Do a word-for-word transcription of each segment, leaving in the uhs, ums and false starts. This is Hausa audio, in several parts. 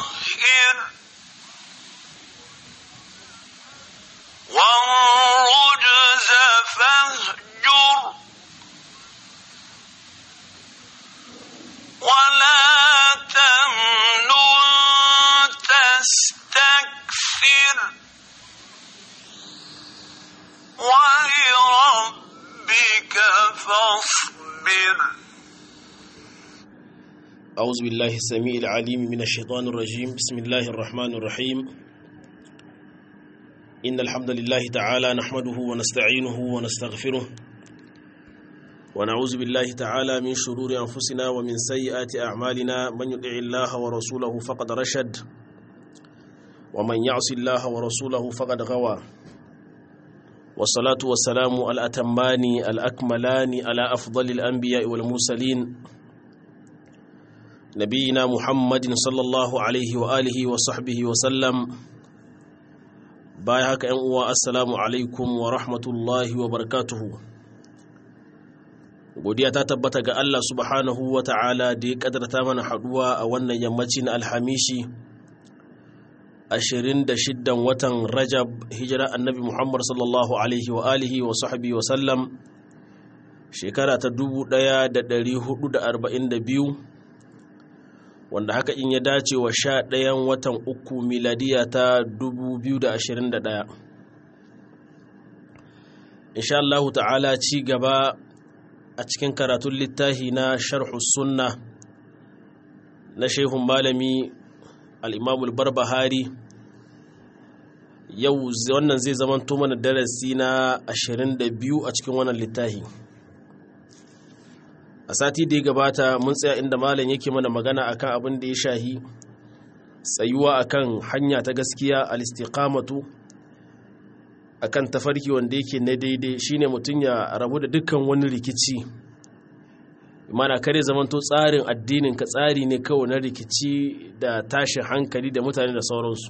فطهر والرجز فاهجر ولا تمنن تستكثر ولربك فاصبر. أعوذ بالله السميع العليم من الشيطان الرجيم. بسم الله الرحمن الرحيم. إن الحمد لله تعالى نحمده ونستعينه ونستغفره ونعوذ بالله تعالى من شرور أنفسنا ومن سيئات أعمالنا. من يطع الله ورسوله فقد رشد ومن يعص الله ورسوله فقد غوى. والصلاة والسلام الأتمان الأكملان على أفضل الأنبياء والمرسلين نبينا محمد صلى الله عليه وآله وصحبه وسلم. باي هكا أنوا السلام عليكم ورحمة الله وبركاته. godiya ta tabbata ga Allah subhanahu wa ta'ala da ya kadarta mana haduwa a wannan yammacin alhamishi ashirin da shidda watan Rajab, hijira annabi Muhammad sallallahu alaihi wa alihi wa sahbihi wa sallam, shekara ta dubu ɗaya da ɗari hudu da arba'in da biyu, wanda haka in ya dace wa sha ɗayan watan uku miladiya ta dubu biyu da ashirin da ɗaya. Insha Allah ta'ala ci gaba a cikin karatun littafi na sharhu sunna na shehun malami al-Imam al-Barbahari. Yau wannan zai zamanto mana darasi na ashirin da biyu a cikin wannan littafi. A sati da ya gabata mun tsaya inda malam yake mana magana akan abin da ya shahi tsayuwa akan hanya ta gaskiya, al-istiqamatu, akan tafarki wanda yake na daidai, shine mutum ya rabu da dukkan wani rikici. Imana kare zamanto tsarin addinin ka tsari ne kawai na rikici da tashin hankali da mutane da sauransu.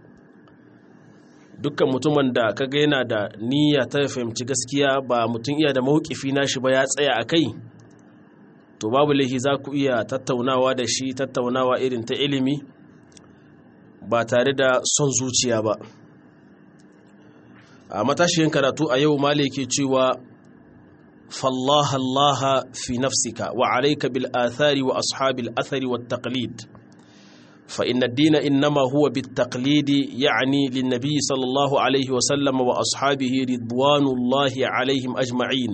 Dukkan mutumin da kaga yana da niyya ta fahimci gaskiya, ba mutum iya da mawkifi nashi ba ya tsaya akai, to babu laifi za ku iya tattaunawa da shi, tattaunawa irin ta ilimi ba tare da son zuciya ba. A matashiyin karatu a yau mali ke cewa fallaha allaha fi nafsika wa alayka bil athari wa ashabil athari wat taqlid fa inna ad-din inma huwa bit taqlid, yani lin nabiy sallallahu alayhi wa sallam wa ashabihi ridwanullahi alayhim ajma'in.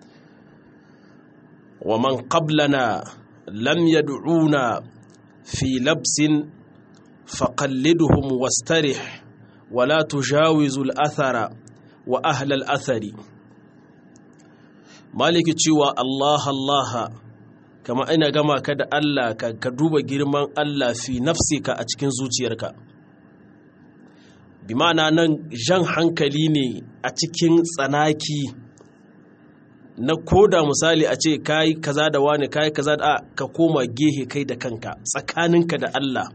wa man qablana lam yad'una fi labsin faqalliduhum wastarih wa la tujawizu al-athara wa ahlal athari. Maliki cewa Allah Allah, kama ina gama ka da Allah, ka, ka duba girman Allah fi nafsika a cikin zuciyarka. Bi ma'ana nan jan hankali ne a cikin tsanaki na koda misali a ce kai kaza da wani kai kaza da ka koma gehe kai da kanka tsakaninka da Allah,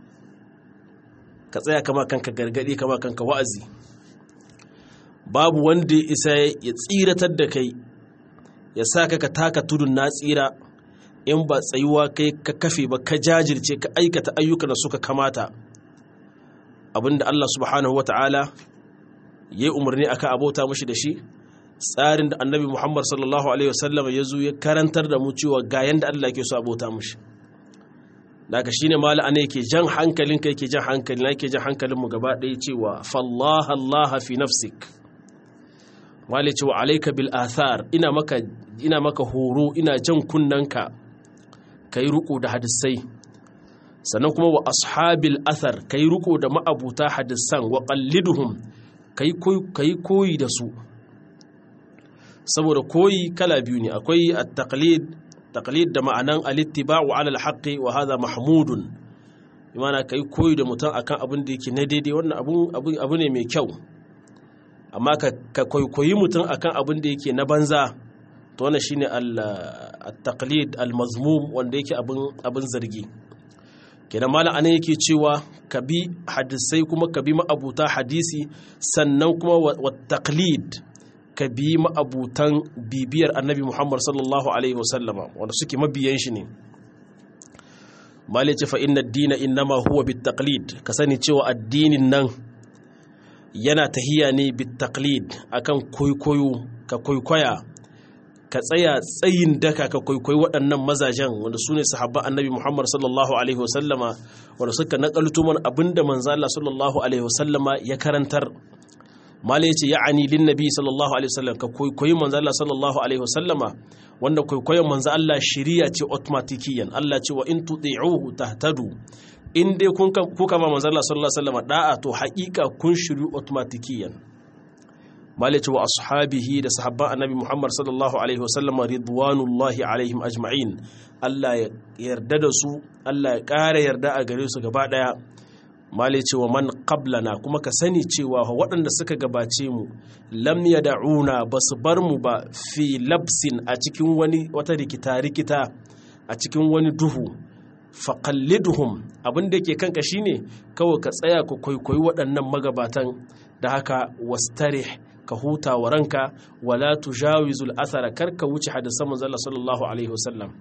ka tsaya kama kanka gargadi, kama kanka wa'azi. Babu wanda ya isa ya tsiratar da kai, ya sa ka taka tudun na tsira, in ba tsayuwa kai ka kafe ba, ka jajirce, ka aikata ayyukan da suka kamata, abinda Allah subhanahu wata'ala ya yi umarni aka abota mashi da shi, tsarin da annabi Muhammad sallallahu alaihi wasallam ya zo ya karantar da mu cewa ga yanda Allah ke so abota mashi. Daga shine mala ana yake jan hankalinka, yake jan hankalin yake jan hankalinmu gaba ɗaya cewa fallaha Allah fi nafsik. Wale cewa alaika bil athar, ina maka ina maka horo, ina jan kunnanka kai ruku da hadisai, sannan kuma wa ashabil athar, kai ruku da ma'abuta hadisan, wa qalliduhum, kai kai koyi da su. Saboda koyi kala biyu ne, akwai at-taqlid, taqlid da ma'anan al-ittiba'u 'ala al-haqqi wa hadha mahmudun. Imana kai koyi da mutum akan abin da yake na daidai, wannan abu abu ne mai kyau. Amma ka kwaikwayi mutum akan abin da yake na banza, to wannan shine al-taqlid al-mazmum, wanda yake abin abin zargi. Kenan malam anan yake cewa ka bi hadisai, kuma ka bi ma'abuta hadisi, sannan kuma wa taqlid, ka bi ma'abutan bibiyar annabi Muhammad sallallahu alaihi wasallama, wanda suke mabiyan shi ne. mali ce fa inna ad-dina innama huwa bit-taqlid ka sani cewa addinin nan yana tahiya ne bit-taqlid akan koyoyo ka koykoya ka tsaya tsayin daka ka koykoyi waɗannan mazajen wanda su ne sahabban annabi Muhammad sallallahu alaihi wasallama wanda suka nakalto man abinda manzo Allah sallallahu alaihi wasallama ya karantar mala yace ya'ani lin nabi sallallahu alaihi wasallam ka koykoyi manzo Allah sallallahu alaihi wasallama wanda koykoyin manzo Allah shiriya ce automatikiyan Allah ce wa in tuti'uhu tahtadu in dai kun kuka ma manzo Allah sallallahu alaihi wasallama da'a to haƙiƙa kun shiru automatikiyan malice wa ashabihi da sahabban annabi Muhammad sallallahu alaihi wasallam ridwanullahi alaihim ajma'in Allah ya yarda da su Allah ya ƙara yarda a gare su gaba daya malice wa man qablana kuma ka sani cewa waɗanda suka gabace mu lam yad'una basu bar mu ba fi labsin a cikin wani wata rikita rikita a cikin wani duhu faqalliduhum abinda yake kanka shine kawai ka tsaya ka koyi waɗannan magabatan da haka wastarih ka huta wa ranka wala tujawizul athara karka wuce hadisan manzo Allah sallallahu alaihi wasallam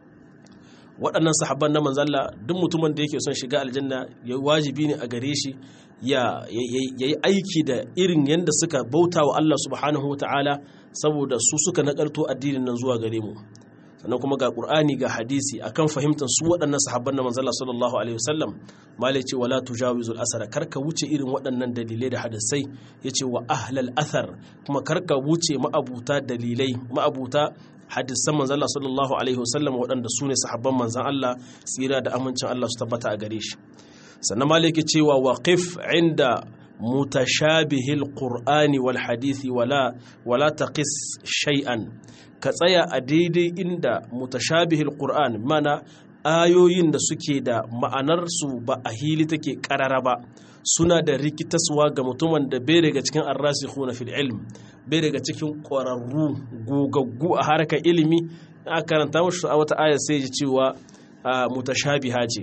waɗannan sahabban na manzo Allah duk mutumin da yake son shiga aljanna ya wajibi ne a gare shi ya yayi aiki da irin yanda suka bauta wa Allah subhanahu wataala saboda su suka nakalto addinin nan zuwa gare mu sannan kuma ga Qur'ani ga hadisi akan fahimtar su waɗannan sahabban na manzo Allah sallallahu alaihi wasallam malai ce wala tujawizul asara karka wuce irin waɗannan dalilai da hadisai yace wa ahlal athar kuma karka wuce ma'abuta dalilai ma'abuta hadisan manzo Allah sallallahu alaihi wasallam waɗanda su ne sahabban manzon Allah tsira da amincin Allah su tabbata a gare shi sannan malai yake cewa waqif inda mutashabihil qur'ani wal hadisi wala wala taqis shay'an ka tsaya a daidai inda mutashabihil qur'an mana ayoyin da suke da ma'anarsu ba a hili take karara ba suna da rikitaswa ga mutumin da bai daga cikin arrasikhuna fil ilm bai daga cikin ƙwararru gogaggu a harkar ilimi a karanta mushi a wata aya sai ji cewa mutashabiha ce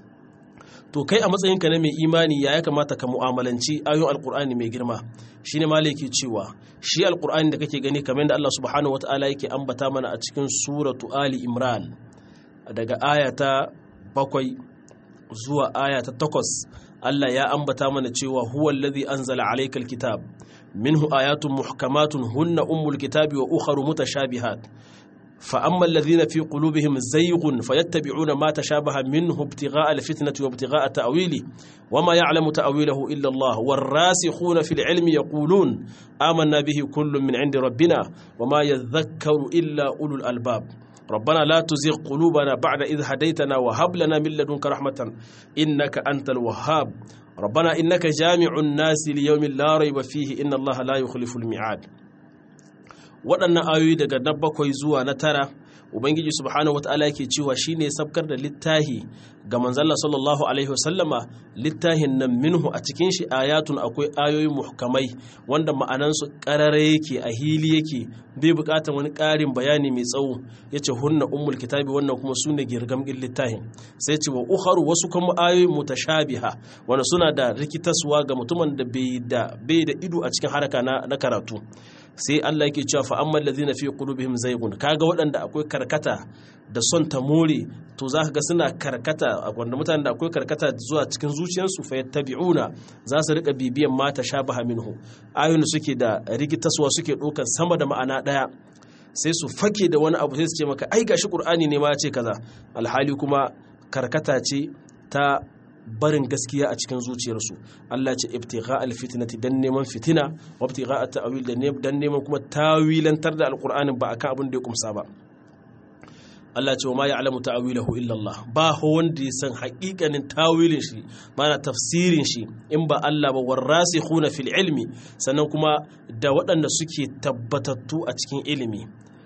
to kai a matsayinka na mai imani ya ya kamata ka mu'amalanci ayoyin alkur'ani mai girma shine malaki cewa shi alkur'ani da kake gani kamar da Allah subhanahu wataala yake ambata mana a cikin suratu ali imran daga ayata bakwai zuwa ayata takwas Allah ya ambata mana cewa huwa allazi anzala alayka alkitab minhu ayatun muhkamatun hunna ummul kitabi wa ukharu mutashabihat فأما الذين في قلوبهم زيغ فيتبعون ما تشابه منه ابتغاء الفتنة وابتغاء تأويله وما يعلم تأويله إلا الله والراسخون في العلم يقولون آمنا به كل من عند ربنا وما يذكر إلا أولو الألباب ربنا لا تزغ قلوبنا بعد إذ هديتنا وهب لنا من لدنك رحمة إنك أنت الوهاب ربنا إنك جامع الناس ليوم لا ريب فيه إن الله لا يخلف الميعاد waɗannan ayoyi daga na bakwai zuwa na tara ubangiji subhanahu wataala yake cewa shine sabkar da littahi ga manzalla sallallahu alaihi wasallama littahin nan minhu a cikin shi ayatun akwai ayoyi muhkamai wanda ma'anansu karare yake a hili yake bai bukatar wani ƙarin bayani mai tsawo yace hunna ummul kitabi wannan kuma sune girgamgin littahin sai ce wa ukharu wasu kuma ayoyi mutashabiha wanda suna da rikitaswa ga mutumin da bai da bai da ido a cikin haraka na, na karatu sai Allah yake cewa fa ammal ladina fi qulubihim zaygun kaga waɗanda akwai karkata da son ta more to zaka ga suna karkata wanda mutanen da akwai karkata zuwa cikin zuciyarsu fa yattabi'una za su rika bibiyan mata shabaha minhu ayoyin suke da rikitaswa suke dokan sama da ma'ana daya sai su fake da wani abu sai su ce maka ai gashi qur'ani ne ma ya ce kaza alhali kuma karkata ce ta barin gaskiya a cikin zuciyarsu Allah ce ibtigha alfitnati dan neman fitina wa ibtigha at-ta'wil dan neman kuma tawilantar da alqur'anin ba akan abin da ya kumsa ba Allah ce wa ma ya'lamu ta'wilahu illa Allah ba ho wanda ya san haƙiƙanin tawilin shi mana tafsirin shi in ba Allah ba warasikhuna fil ilmi sannan kuma da waɗanda suke tabbatattu a cikin ilimi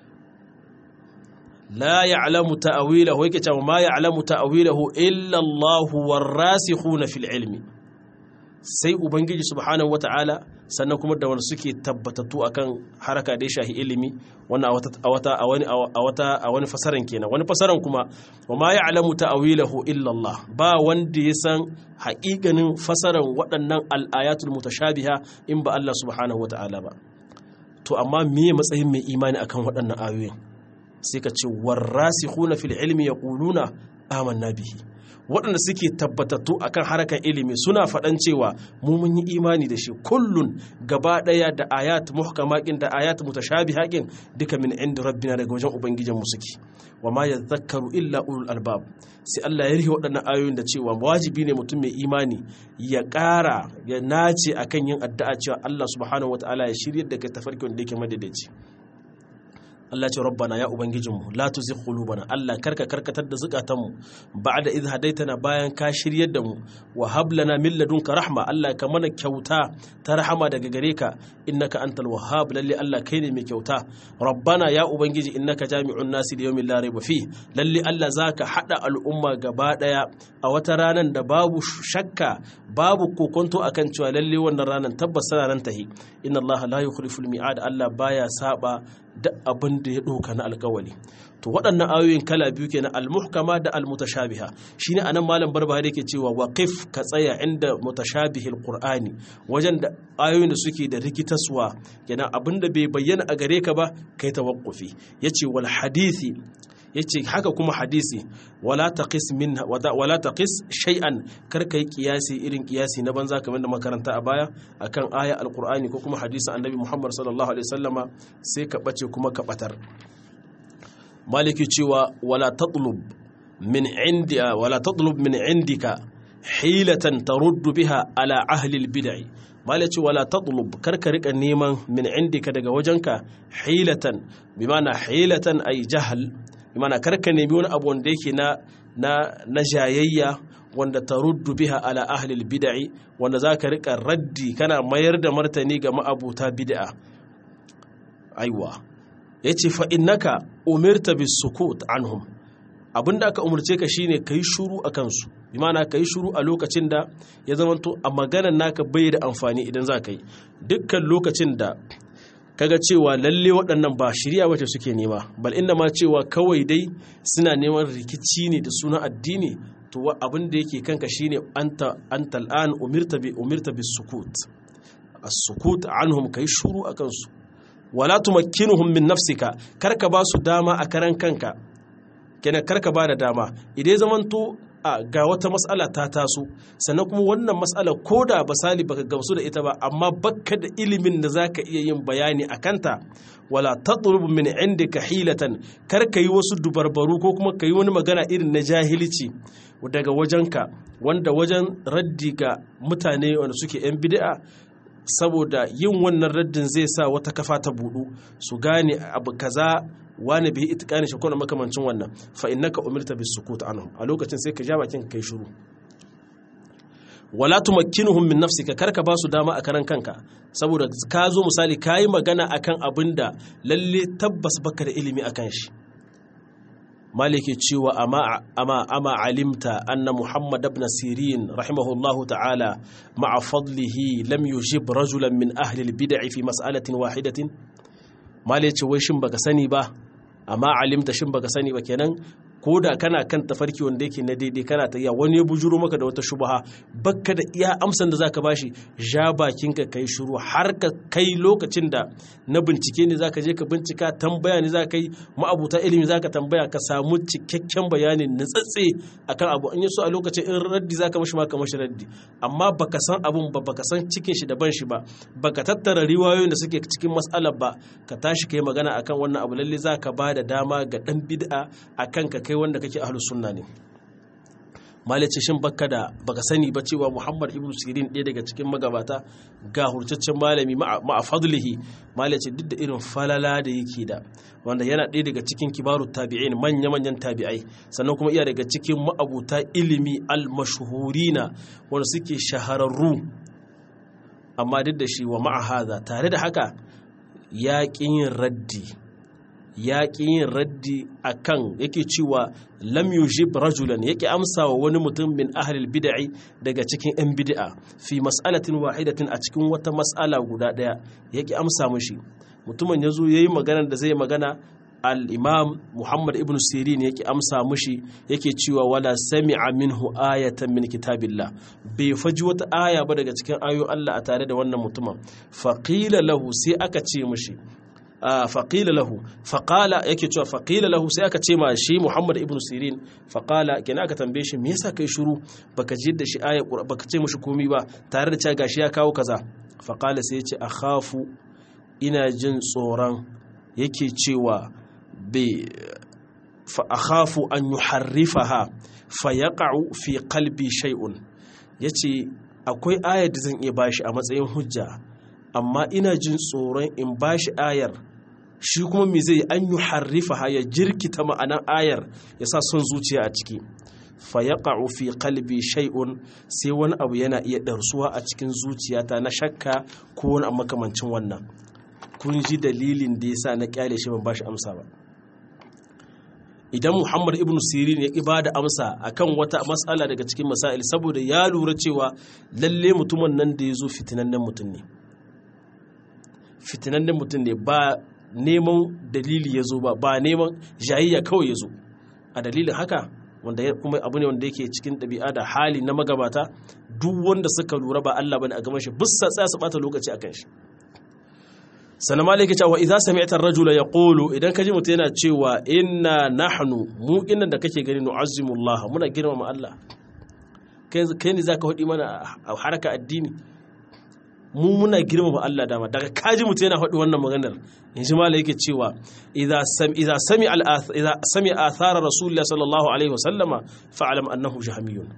لا يعلم تأويله ويكي ما يعلم تأويله إلا الله والراسخون في العلم sai ubangiji subhanahu wataala sannan kuma da wanda suke tabbatattu akan haraka da shahi ilimi wannan a wata a wani a wata a wani fasaran kenan wani fasaran kuma wa ma ya'lamu ta'wilahu illa Allah ba wanda ya san haƙiƙanin fasaran waɗannan al-ayatul mutashabiha in ba Allah subhanahu wataala ba to amma me matsayin mai imani akan waɗannan ayoyin sai ka ce warrasikhuna fil ilmi yaquluna amanna bihi waɗanda suke tabbatattu akan harakan ilimi suna faɗan cewa mu mun yi imani da shi kullun gaba ɗaya da ayat muhkamakin da ayat mutashabihakin duka min inda rabbina daga wajen ubangijin mu suke wa ma yadhakkaru illa ulul albab sai Allah ya rihe waɗannan ayoyin da cewa wajibi ne mutum mai imani ya ƙara ya nace akan yin addu'a cewa Allah subhanahu wataala ya shiryar da kai tafarki wanda yake madaidaici. Allah ce rabbana ya ubangijinmu la tuzigh qulubana Allah karka karkatar da zukatanmu ba'da idh hadaitana bayan ka shiryar da mu wa hab lana min ladunka rahma Allah ka mana kyauta ta rahama daga gare ka innaka antal wahhab lalle Allah kai ne mai kyauta. Rabbana ya ubangiji innaka jami'un nasi li yawmin la rayba fi lalle Allah zaka hada al'umma gaba daya a wata ranar da babu shakka babu kokonto akan cewa lalle wannan ranar tabbas ranar tahi inna Allah la yukhliful mi'ad Allah baya saba da abin da ya ɗauka na alkawali. To waɗannan ayoyin kala biyu kenan al-muhkama da al-mutashabiha shine anan malam barbahari yake cewa waqif ka tsaya inda mutashabihil qur'ani wajen da ayoyin da suke da rikitaswa kenan abinda bai bayyana a gare ka ba kai tawaqqufi yace wal hadisi yace haka kuma hadisi wala taqis minha wala taqis shay'an kar kai kiyasi irin kiyasi na banza kamar da makaranta a baya akan aya alqur'ani ko kuma hadisi annabi Muhammad sallallahu alaihi wasallama sai ka bace kuma ka batar. Maliki cewa wala tatlub min indi wala tatlub min indika hilatan taruddu biha ala ahli albid'i malaki wala tatlub karka rika neman min indika daga wajenka hilatan bimana hilatan ay jahl bimana karka nemi wani abu wanda yake na na na jayayya wanda taruddu biha ala ahli albid'i wanda zaka rika raddi kana mayar da martani ga ma'abuta bid'a aiwa yace fa innaka umirta bis sukut anhum abinda aka umurce ka shine kai shuru akan su bi ma'ana kai shuru a lokacin da ya zamanto a maganar naka bai da amfani idan za ka yi dukkan lokacin da kaga cewa lalle waɗannan ba shirya wace suke nema bal inna ma cewa kawai dai suna neman rikici ne da sunan addini to abin da yake kanka shine anta anta al'an umirta bi umirta bis sukut as-sukut anhum kai shuru akan su wala tumakkinuhum min nafsika karka ba su dama a karan kanka kenan karka ba da dama idan zamanto a ga wata mas'ala ta taso sannan kuma wannan mas'ala koda basali baka gamsu da ita ba amma bakka da ilimin da zaka iya yin bayani akanta wala tatlub min indika hilatan karka yi wasu dubarbaru ko kuma kai wani magana irin na jahilci daga wajenka wanda wajen raddi ga mutane wanda suke yan bid'a saboda yin wannan raddin zai sa wata kafa ta budu su gane abu kaza wani bai itikani shi kuma makamancin wannan fa innaka umirta bis sukut anhum a lokacin sai ka ja bakin kai shiru wala tumakkinuhum min nafsika karka ba su dama a karan kanka saboda ka zo misali kai magana akan abinda lalle tabbas baka da ilimi akan shi maliki cewa ama ama ama alimta anna muhammad ibn sirin rahimahullahu ta'ala ma'a fadlihi lam yujib rajulan min ahli al-bid'ah fi mas'alatin wahidatin maliki wai shin baka sani ba amma alimta shin baka sani ba kenan ko da kana kan tafarki wanda yake na daidai kana ta iya wani ya bujuro maka da wata shubha bakka da iya amsan da zaka bashi ja bakinka kai shiru har ka kai lokacin da na bincike ne zaka je ka bincika tambaya ne zaka yi ma'abuta ilimi zaka tambaya ka samu cikakken bayanin nutsatse akan abu in yaso a lokacin in raddi zaka mashi maka mashi raddi amma baka san abun ba baka san cikin shi da ban shi ba baka tattara riwayoyin da suke cikin mas'alar ba ka tashi kai magana akan wannan abu lalle zaka bada dama ga dan bid'a akan ka kai wanda kake ahlus sunna ne malice shin bakka da baka sani ba cewa Muhammad ibn Sirin ɗaya daga cikin magabata ga hurtaccen malami ma'a fadlihi malice duk da irin falala da yake da wanda yana ɗaya daga cikin kibarut tabi'in manya manyan tabi'ai sannan kuma iya daga cikin ma'abuta ilimi al-mashhurina wanda suke shahararru amma duk da shi wa ma'a hadha tare da haka ya yin raddi ya ƙi yin raddi a kan yake cewa lam yujib rajulan yake amsa wa wani mutum min ahlil bid'i daga cikin 'yan bid'a fi mas'alatin wahidatin a cikin wata mas'ala guda ɗaya yake amsa mashi mutumin ya zo ya yi magana da zai magana al-imam Muhammad ibn Sirin yake amsa mashi yake cewa wala sami'a minhu ayatan min kitabillah bai faji wata aya ba daga cikin ayoyin Allah a tare da wannan mutumin faqila lahu sai aka ce mashi faqila lahu faqala yake cewa faqila lahu sai aka ce ma shi Muhammad ibn Sirin faqala kenan aka tambaye shi me yasa kai shiru baka ji da shi aya baka ce mushi komai ba tare da cewa gashi ya kawo kaza faqala sai ya ce akhafu ina jin tsoron yake cewa bi fa akhafu an yuharrifaha fayaqa'u fi qalbi shay'un yace akwai ayar da zan iya bashi a matsayin hujja amma ina jin tsoron in bashi ayar shi kuma me zai an yuharrifaha ya jirkita ma'anar ayar ya sa son zuciya a ciki fayaqa'u fi qalbi shay'un sai wani abu yana iya darsuwa a cikin zuciyata na shakka ko wani makamancin wannan kun ji dalilin da yasa na kyale shi ban bashi amsa ba idan Muhammad ibn Sirin ya ibada amsa akan wata matsala daga cikin masail saboda ya lura cewa lalle mutumin nan da yazo fitinannen mutum ne fitinannen mutum ne ba neman dalili yazo ba ba neman jayayya kawai yazo a dalilin haka wanda kuma abu ne wanda yake cikin ɗabi'a da hali na magabata duk wanda suka lura ba Allah bane a gaban shi bisa tsaya su bata lokaci akan shi sannan maliki cewa idza sami'ta ar-rajula yaqulu idan kaji mutum yana cewa inna nahnu mu innan da kake gani nu'azzimullah muna girmama Allah kai kai ne zaka hodi mana a haraka addini mu muna girmama Allah dama daga kaji mutum yana hodi wannan maganar inji maliki cewa idza sam idza sami'a idza sami'a athara rasulullah sallallahu alaihi wasallama fa'lam annahu jahmiyun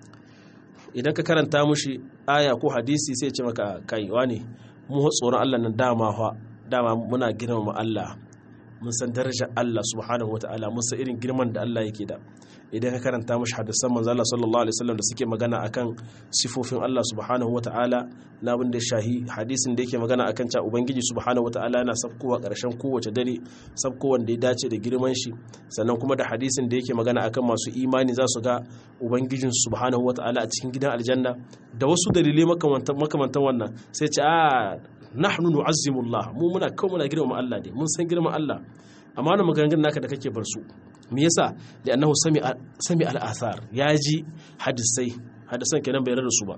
idan ka karanta mushi aya ko hadisi sai ya ce maka kai wani mu tsoron Allah nan dama fa dama muna girmama Allah mun san darajar Allah subhanahu wataala mun san irin girman da Allah yake da idan ka karanta mushi hadisan manzo Allah sallallahu alaihi wasallam da suke magana akan sifofin Allah subhanahu wataala na abin da shahi hadisin da yake magana akan cewa ubangiji subhanahu wataala yana sabkowa karshen kowace dare sabkowan da ya dace da girman shi sannan kuma da hadisin da yake magana akan masu imani za su ga ubangijin subhanahu wataala a cikin gidan aljanna da wasu dalilai makamantan makamantan wannan sai ce a nahnu nu'azzimullah mu muna kawo muna girmama Allah ne mun san girman Allah amma wannan maganganun naka da kake bar su me yasa da annahu sami sami al-athar yaji hadisai hadisan kenan bai rarra su ba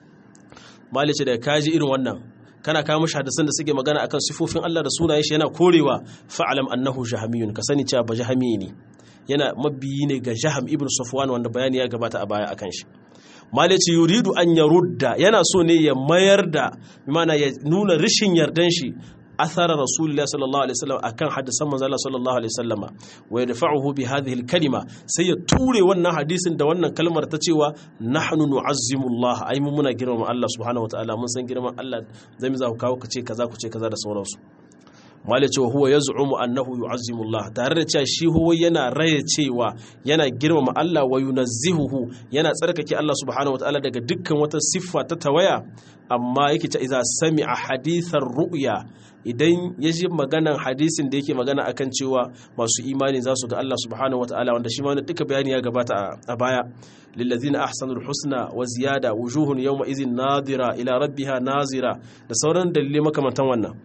malice da kaji irin wannan kana kawo mushi hadisan da suke magana akan sifofin Allah da sunayen shi yana korewa fa'alam annahu jahamiyun ka sani cewa ba jahami ne yana mabiyi ne ga Jaham ibn Safwan wanda bayani ya gabata a baya akan shi malice yuridu an yarudda yana so ne ya mayar da bimana ya nuna rishin yardan shi athara rasulullah sallallahu alaihi wasallam akan hadisan manzo Allah sallallahu alaihi wasallama wa yadfa'uhu bi hadhihi al-kalima sai ya ture wannan hadisin da wannan kalmar ta cewa nahnu nu'azzimu Allah ai mun muna girmama Allah subhanahu wataala mun san girman Allah zai za ku kawo kace kaza ku ce kaza da sauransu malai cewa huwa yaz'umu annahu yu'azzimu Allah tare da cewa shi huwa yana raye cewa yana girmama Allah wa yunazzihuhu yana tsarkake Allah subhanahu wataala daga dukkan wata siffa ta tawaya amma yake ta idza sami'a hadithar ru'ya idan ya ji maganan hadisin da yake magana akan cewa masu imani za su ga Allah subhanahu wataala wanda shi ma duka bayani ya gabata a baya lillazina ahsanul husna wa ziyada wujuhun yawma idhin nadira ila rabbiha nazira da sauran dalilai makamantan wannan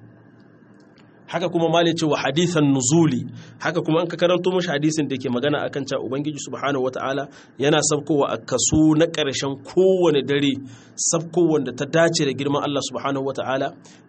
haka kuma malai cewa hadisan nuzuli haka kuma an ka karanto mashi hadisin da ke magana akan cewa ubangiji subhanahu wataala yana sabkowa a kaso na ƙarshen kowane dare sabkowan da ta dace da girman Allah subhanahu wataala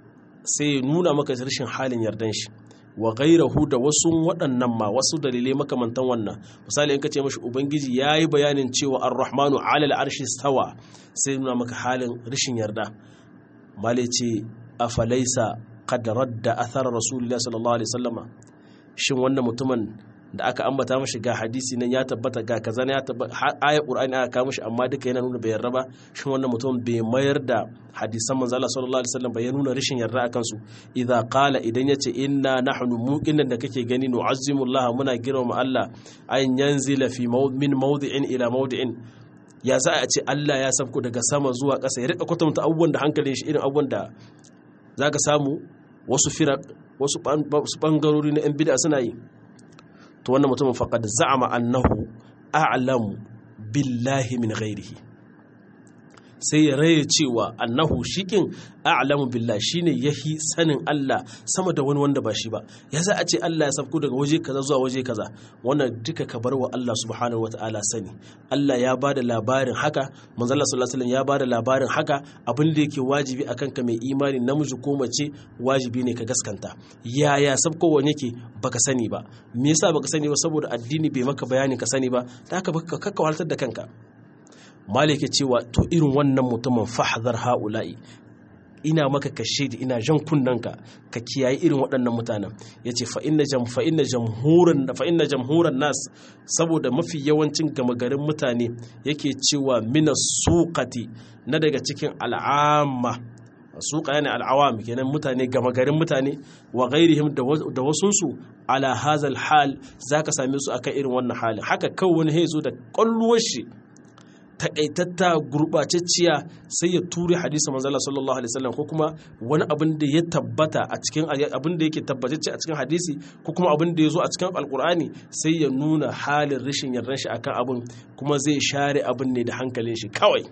sai nuna maka rashin halin yardan shi wa gairahu da wasu waɗannan ma wasu dalilai makamantan wannan misali in ka ce mashi ubangiji yayi bayanin cewa ar-rahmanu ala al-arshi stawa sai nuna maka halin rashin yarda malai ce afalaisa qad radda athar rasulullah sallallahu alaihi wasallama shin wannan mutumin da aka ambata mashi ga hadisi nan ya tabbata ga kaza ne ya tabbata ayat qur'ani aka kawo mashi amma duka yana nuna bai yarda ba shin wannan mutum bai mayar da hadisan manzo Allah sallallahu alaihi wasallam bai nuna rishin yarda akan su idza qala idan yace inna nahnu muqinan da kake gani nu'azzimu Allah muna girmama Allah ayin yanzila fi min mawdi'in ila mawdi'in ya za a ce Allah ya sabko daga sama zuwa ƙasa ya rika kwatanta abubuwan da hankalin shi irin abubuwan da zaka samu wasu firak wasu bangarori na yan bid'a suna yi to wannan mutumin faqad za'ama annahu a'lamu billahi min ghairihi sai ya raye cewa annahu shikin a'lamu billah shine yahi sanin Allah sama da wani wanda ba shi ba. Ya za a ce Allah ya safko daga waje kaza zuwa waje kaza, wannan duka ka bar wa Allah subhanahu wataala sani. Allah ya bada labarin haka, manzo Allah sallallahu alaihi wasallam ya bada labarin haka. Abin da yake wajibi akan ka mai imani namiji ko mace wajibi ne ka gaskanta. Yaya sabkowan yake baka sani ba. Me yasa baka sani ba? Saboda addini bai maka bayani ka sani ba, da haka baka kakka wahaltar da kanka. Malik cewa to irin wannan mutumin fahdhar haula'i, ina maka kashe da ina jan kunnanka ka kiyaye irin waɗannan mutanen. Yace fa inna jam fa inna jamhuran fa inna jamhuran nas, saboda mafi yawancin gama garin mutane yake cewa minas suqati, na daga cikin al'amma. Suqa yana al'awam kenan mutane gama garin mutane, wa ghairihim da wasunsu ala hazal hal, zaka same su akan irin wannan halin. Haka kawai wani hezo da kalluwar shi takaitatta gurɓacecciya sai ya ture hadisi manzo Allah sallallahu alaihi wasallam, ko kuma wani abin da ya tabbata a cikin abin da yake tabbatacce a cikin hadisi, ko kuma abin da ya zo a cikin alkur'ani, sai ya nuna halin rashin yardan shi akan abin, kuma zai share abin ne da hankalin shi kawai.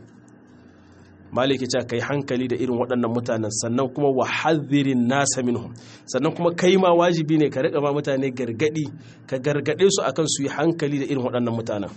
Maliki ce kai hankali da irin waɗannan mutanen, sannan kuma wa hadhirin nasa minhum, sannan kuma kai ma wajibi ne ka riƙa ma mutane gargadi, ka gargade su akan su yi hankali da irin waɗannan mutanen.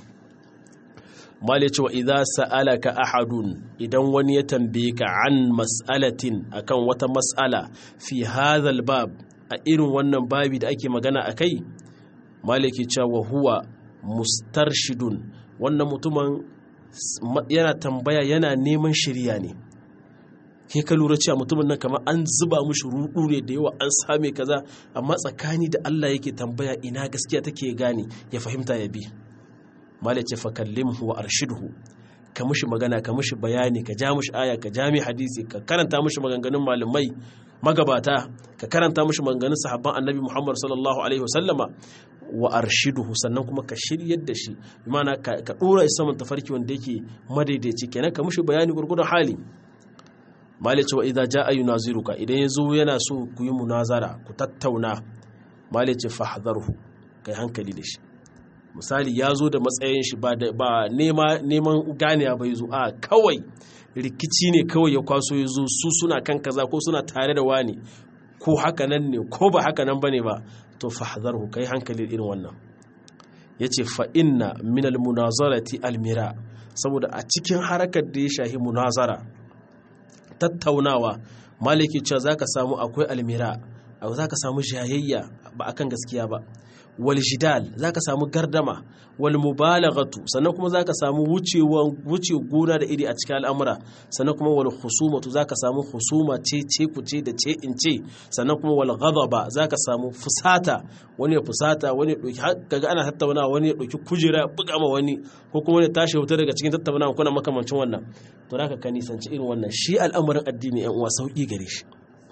Mali cewa idza sa'alaka ahadun, idan wani ya tambaye ka an mas'alatin, akan wata mas'ala fi hadhal bab, a irin wannan babi da ake magana akai, maliki cewa huwa mustarshidun, wannan mutumin yana tambaya yana neman shiriya ne. Ke ka lura cewa mutumin nan kamar an zuba mushi rudu ne da yawa, an same kaza, amma tsakani da Allah yake tambaya ina gaskiya take gane ya fahimta ya bi. Malai ce fakallimhu wa arshidhu, ka mushi magana, ka mushi bayani, ka ja mushi aya, ka ja mai hadisi, ka karanta mushi maganganun malamai magabata, ka karanta mushi maganganun sahabban annabi Muhammad sallallahu alaihi wasallama, wa arshidhu, sannan kuma ka shiryar da shi, imana ka dora shi saman tafarki wanda yake madaidaici, kenan ka mushi bayani gurgurdan hali. Malai ce wa idza jaa yunaziruka, idan yazo yana so ku yi munazara, ku tattauna, malai ce fahdharhu, kai hankali da shi. Misali ya zo da matsayin shi ba neman ganiya bai zo, a kawai rikici ne kawai ya kwaso ya zo, su suna kan kaza ko suna tare da wani, ko haka nan ne ko ba haka nan bane ba, to fahdharhu, kai hankali irin wannan. Yace fa inna min al munazarati al mira, saboda a cikin harakar da ya shahi munazara, tattaunawa, maliki cewa zaka samu akwai almira, zaka samu jayayya ba akan gaskiya ba, wal jidal zaka samu gardama, wal mubalaghatu, sannan kuma zaka samu wucewa wuce gona da iri a cikin al'amura, sannan kuma wal khusumatu zaka samu khusuma ce ce ku ce da ce in ce, sannan kuma wal ghadaba zaka samu fusata, wani ya fusata, wani ya doki, kaga ana tattaunawa wani ya doki kujera buga ma wani, ko kuma wani tashi wuta daga cikin tattaunawa kuna makamancin wannan. To zaka ka nisanci irin wannan. Shi al'amarin addini ɗan uwa sauki gare shi.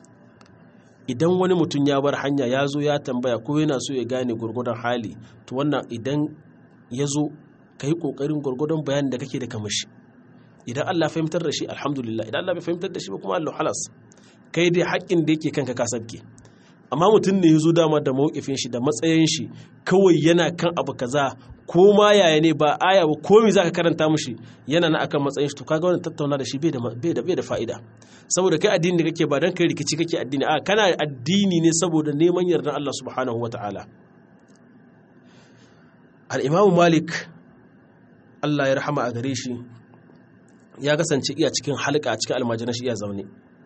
Idan wani mutum ya bar hanya ya zo ya tambaya ko yana so ya gane gurgudan hali, to wannan idan ya zo ka yi ƙoƙarin gurgudan bayanin da kake da kamashi. Idan Allah fahimtar da shi alhamdulillah, idan Allah bai fahimtar da shi ba kuma Allah halas, kai dai haƙƙin da yake kanka ka sabke. Amma mutum ne ya zo dama da mawqifin shi da matsayin shi, kawai yana kan abu kaza, ko ma yaya ne ba aya ba ko me zaka karanta mishi yana na akan matsayin shi, to kaga wannan tattauna da shi bai da bai da bai da fa'ida. Saboda kai addini da kake ba dan kai rikici kake addini, a kana addini ne saboda neman yardan Allah subhanahu wataala. Al-Imam Malik Allah ya rahama a gare shi ya kasance iya cikin halka a cikin almajiran shi iya zaune,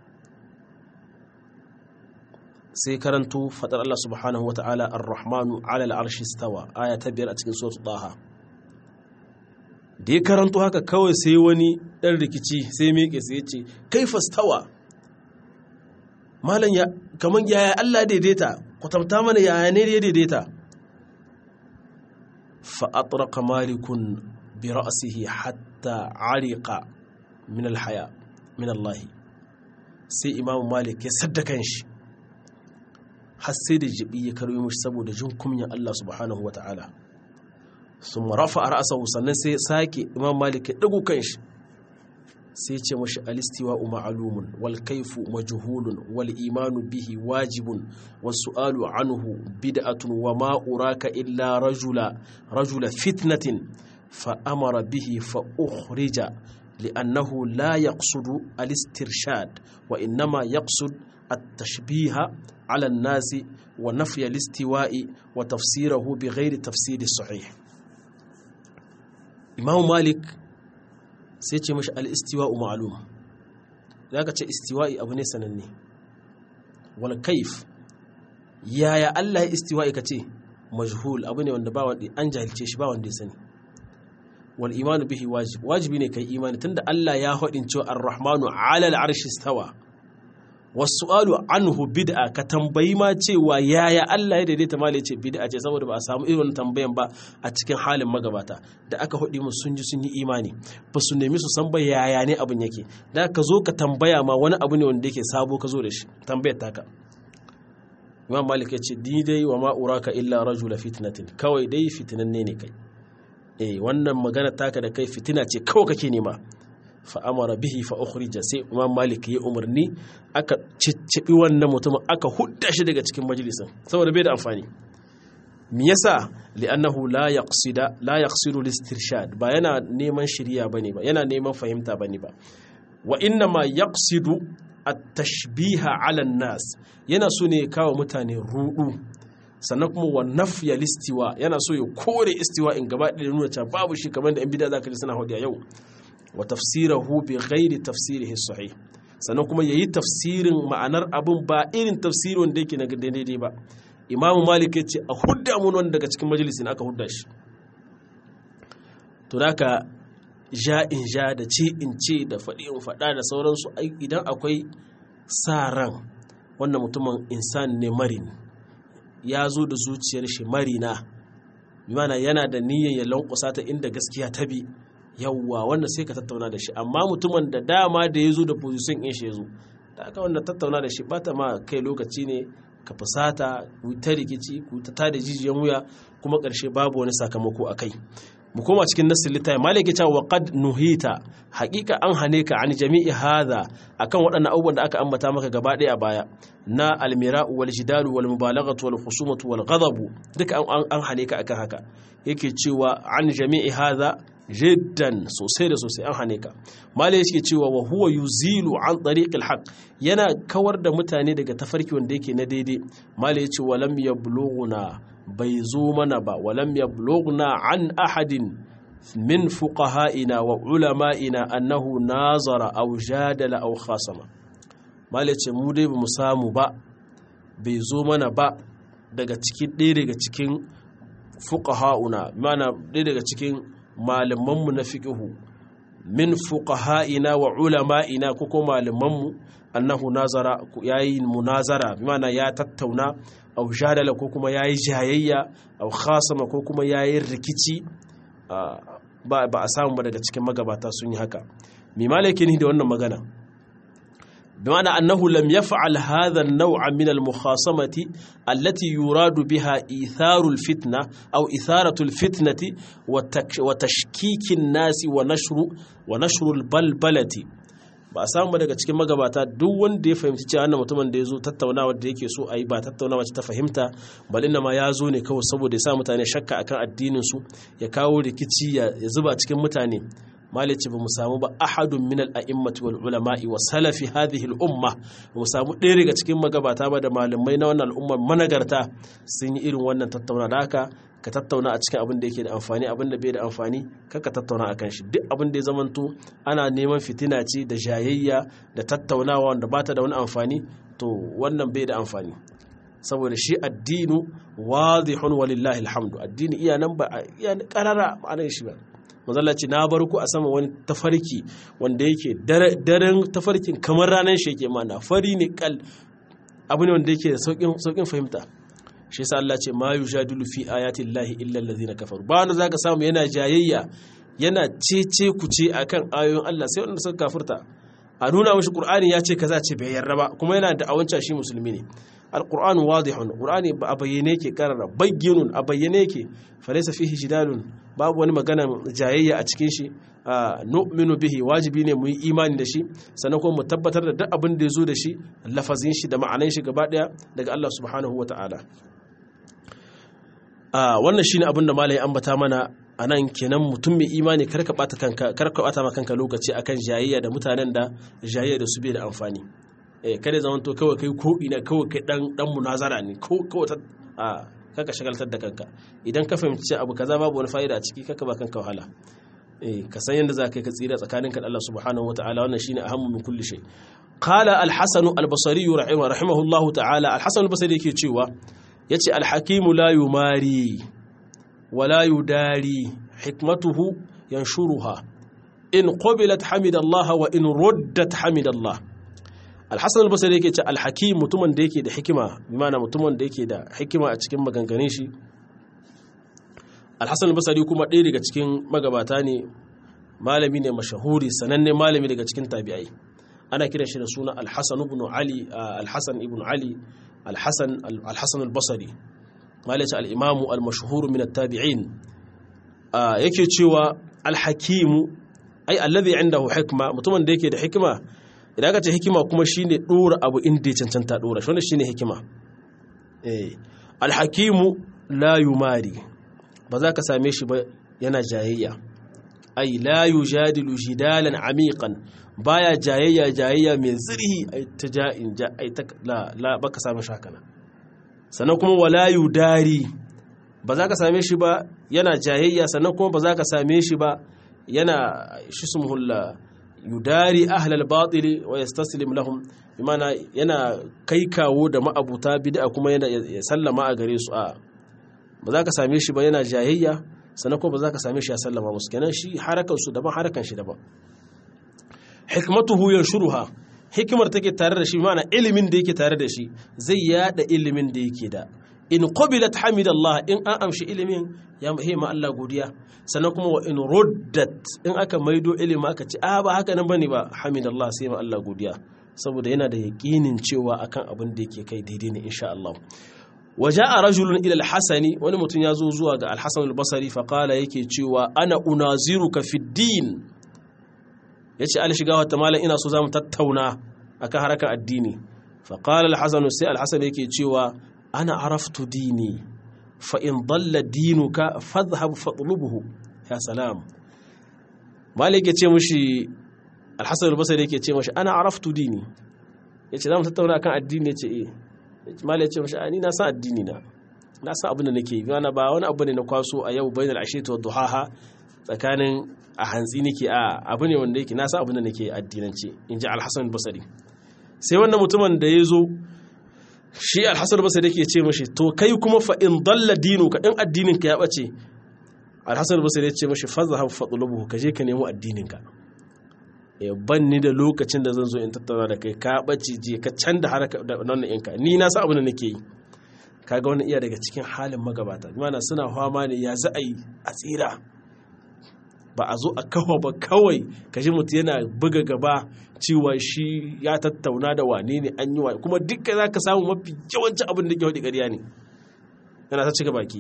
sai karanto fadar Allah subhanahu wata'ala ar-rahmanu ala al-arshi stawa, aya ta biyar a cikin suratul Taha. Da ya karanto haka kawai sai wani dan rikici sai miƙe sai ya ce kaifa stawa, malan ya kaman yaya Allah daidaita, kwatanta mana yaya ne ya daidaita. Fa atraqa malikun bi ra'sihi hatta ariqa min al-haya min Allah, sai Imam Malik ya sadda kanshi har sai da jibi ya karyo mishi saboda jin kumyan Allah subhanahu wata'ala. Sun rafa a ra'asahu, sannan sai sake Imam Malik ya dago kanshi sai ce mashi alistiwa ma'lumun wal kayfu majhulun wal imanu bihi wajibun was su'alu anhu bid'atun wa ma uraka illa rajula rajula fitnatin fa amara bihi fa ukhrija li'annahu la yaqsudu al-istirshad wa innama yaqsud at-tashbiha 'ala an-nasi wa nafy al-istiwa'i wa tafsirahu bighayri tafsir sahih. Imam Malik sai ce mashi al-istiwa'u ma'lum, zaka ce istiwa'i abu ne sananne, wal kayf yaya Allah ya istiwa'i kace majhul, abu ne wanda ba wanda an jahilce shi, ba wanda ya sani. Wal imanu bihi wajib, wajibi ne kai imani tunda Allah ya hadin cewa ar-rahmanu 'ala al-'arshi istawa. Was-su'alu anhu bid'a, ka tambayi ma cewa yaya Allah ya daidaita mali ce bid'a ce, saboda ba a samu irin tambayan ba a cikin halin magabata. Da aka hudi musu sun ji sun yi imani, ba su nemi su san ba yaya ne abin yake. Da ka zo ka tambaya ma wani abu ne wanda yake sabo ka zo da shi, tambayar taka. Imam Malik ya ce di dai wa ma uraka illa rajula fitnatin, kawai dai fitinanne ne kai. Eh wannan magana taka da kai fitina ce kawai kake nema. Fa amara bihi fa ukhrija, sai Imam Malik ya umarni aka ciccibi wannan mutumin aka hudda shi daga cikin majalisin saboda bai da amfani. Me yasa? Li'annahu la yaqsida la yaqsidu al-istirshad, ba yana neman shiriya bane ba, yana neman fahimta bane ba. Wa inna ma yaqsidu at-tashbiha 'ala an-nas, yana so ne ya kawo mutane rudu, sannan kuma wa nafya listiwa, yana so ya kore istiwa in gaba da nuna cewa babu shi, kamar da yan bid'a zaka ji suna hodiya yau. Wa tafsirahu bi ghairi tafsirihi sahih, sannan kuma yayi tafsirin ma'anar abun ba irin tafsirin da yake na daidai ba. Imam Malik yace a hudda mun wanda daga cikin majalisin aka hudda shi. To haka ja in ja da ce in ce da faɗi in faɗa da sauransu, idan akwai sa ran wannan mutumin insan ne marin, ya zo da zuciyar shi marina, bimana yana da niyyar ya lankwasa ta inda gaskiya ta bi, yawwa wannan sai ka tattauna da shi. Amma mutumin da dama da ya zo da position in shi ya zo, da aka wanda tattauna da shi ba ta ma kai lokaci ne ka fusata, ku ta rikici, ku ta tada jijiyan wuya, kuma ƙarshe babu wani sakamako a kai. Mu koma cikin nassin littafi, Malik ya ce wa qad nuhita, haƙiƙa an hane ka an jami'i hadha, akan waɗannan abubuwan da aka ambata maka gaba ɗaya a baya na almira'u wal jidalu wal mubalaghatu wal khusumatu wal ghadabu, duka an an hane ka akan haka. Yake cewa an jami'i hadha jiddan, sosai da sosai an hane ka. Malik yake cewa wa huwa yuzilu an tariqil haqq, yana kawar da mutane daga tafarki wanda yake na daidai. Malik yace wa lam yablughuna, bai zo mana ba, walam yablughna an ahadin min fuqaha'ina wa ulama'ina annahu nazara aw jadala aw khasama. Malai ce mu dai bamu samu ba, bai zo mana ba daga cikin ɗaya daga cikin fuqaha'una, mana ɗaya daga cikin malamanmu na fiqhu, min fuqaha'ina wa ulama'ina, ko ko malamanmu annahu nazara, yayi munazara, mana ya tattauna, aw jadala ko kuma yayi jayayya, aw khasama ko kuma yayi rikici, ba ba a samu ba daga cikin magabata sun yi haka. Mi malaki ne da wannan magana? بمعنى أنه لم يفعل هذا النوع من المخاصمة التي يراد بها إيثار الفتنة أو إثارة الفتنة وتشكيك الناس ونشر ونشر البلبلة. ba a samu daga cikin magabata duk wanda ya fahimci cewa annan mutumin da ya zo tattaunawa da yake so a yi ba tattaunawa ta fahimta, bal inna ma ya zo ne kawai saboda ya sa mutane shakka akan addinin su, ya kawo rikici ya zuba cikin mutane. malici ba mu samu ba ahadun min al-a'immati wal ulama'i wa salafi hadhihi al-umma, ba mu samu ɗaya daga cikin magabata ba da malamai na wannan al'ummar managarta sun yi irin wannan tattauna. Da haka ka tattauna a cikin abin da yake da amfani, abin da bai da amfani kaka tattauna akan shi. Duk abin da ya zamanto ana neman fitina ce da jayayya da tattaunawa wanda bata da wani amfani, to wannan bai da amfani, saboda shi addinu wadihun walillahi alhamdu. Addini iya nan ba iya karara ma'anar shi ba. Mazalla ce na bar ku a sama wani tafarki wanda yake daren tafarkin kamar ranar shi yake, mana fari ne kal, abu ne wanda yake da saukin fahimta. Shi yasa Allah ce ma yujadilu fi ayati llahi illa allazina kafaru, ba wanda zaka samu yana jayayya yana cece kuce akan ayoyin Allah sai wanda suka kafirta. A nuna mishi Qur'ani ya ce kaza ce bai yarda ba, kuma yana da awanca shi musulmi ne. Al-Qur'an wadihun, Qur'ani a bayyane yake, karara bayyinun, a bayyane yake, falaysa fihi jidalun, babu wani magana jayayya a cikin shi. Nu'minu bihi, wajibi ne mu yi imani da shi, sannan kuma mu tabbatar da duk abin da ya zo da shi, lafazin shi da ma'anan shi gaba daya daga Allah subhanahu wata'ala. Wannan shine abin da malai ambata mana anan kenan mutum mai imani karka bata kanka karka bata ma kanka lokaci akan jayayya da mutanen da jayayya da su bai da amfani eh kada zaman to kawai kai ko ina kawai kai dan dan munazara ne ko kawai ta a kaka shagaltar da kanka idan ka fahimci abu kaza babu wani fa'ida a ciki kaka ba kanka wahala eh ka san yanda za ka yi ka tsira tsakaninka da Allah subhanahu wataala wannan shine ahammu min kulli shay qala al-hasan al-basri rahimahullahu ta'ala al-hasan al-basri yake cewa yace al-hakimu la yumari wala yudari hikmatuhu yanshuruha in qabilat hamidallah wa in ruddat hamidallah al-hasan al-basri yake ce al-hakim mutumin da yake da hikima bi ma'ana mutumin da yake da hikima a cikin maganganun shi al-hasan al-basri kuma ɗaya daga cikin magabata ne malami ne mashahuri sananne malami daga cikin tabi'ai ana kiran shi da suna al-hasan ibn ali al-hasan ibn ali al-hasan al-hasan al-basri malaci al-imam al-mashhur min at-tabi'in yake cewa al-hakim ai alladhi indahu hikma mutumin da yake da hikima idan aka ce hikima kuma shine dora abu inda ya cancanta dora shi wannan shine hikima eh al-hakim la yumari ba za ka same shi ba yana jayayya ai la yujadilu jidalan amiqan baya jayayya jayayya mai zirhi ai ta ja'in ja ai ta la la baka same shi haka sannan kuma wala yudari ba za ka same shi ba yana jayayya sannan kuma ba za ka same shi ba yana shismuhul yudari ahlal batil wa yastaslim lahum bimana yana kai kawo da ma'abuta bid'a kuma yana ya sallama a gare su a ba za ka same shi ba yana jayayya sannan kuma ba za ka same shi ya sallama musu kenan shi harakan su daban harakan shi daban hikmatuhu yanshuruha hikimar take tare da shi ma'ana ilimin da yake tare da shi zai yada ilimin da yake da in qabilat hamidallah in an amshi ilimin ya ma Allah godiya sannan kuma wa in ruddat in aka maido ilimi aka ce a ba haka nan bane ba hamidallah sai ma Allah godiya saboda yana da yaqinin cewa akan abin da yake kai daidai ne insha Allah waja'a rajulun ila al-hasani wani mutum ya zo zuwa ga al-hasan al-basri fa qala yake cewa ana unaziruka fi din yace al shiga wata malam ina so zamu tattauna akan harkar addini fa qala al-hasan sai al-hasan yake cewa ana araftu dini fa in dalla dinuka fadhhab fatlubuhu ya salam malik yace mushi al-hasan al-basri yake ce mushi ana araftu dini yace zamu tattauna akan addini yace eh malik yace mushi ani na san addini na na san abin da nake yi ba wani abu ne na kwaso a yau bainal ashiti wa duhaha tsakanin a hantsi nake a abu ne wanda yake na san abin da nake addinance inji al-hasan al-basri sai wannan mutumin da yazo shi al-hasan al-basri yake ce mashi to kai kuma fa in dalla dinuka in addininka ya bace al-hasan al-basri ya ce mashi fazhab fatlubuhu kaje ka nemo addininka eh banni da lokacin da zan zo in tattauna da kai ka bace je ka canda haraka da wannan inka ni na san abin da nake yi kaga wannan iya daga cikin halin magabata mana suna fama ne ya za a yi a tsira ba a zo a kawo ba kawai kaji mutu yana buga gaba cewa shi ya tattauna da wane ne an yi wa kuma dukkan za ka samu mafi yawancin abin da ke hudu ƙarya ne yana ta cika baki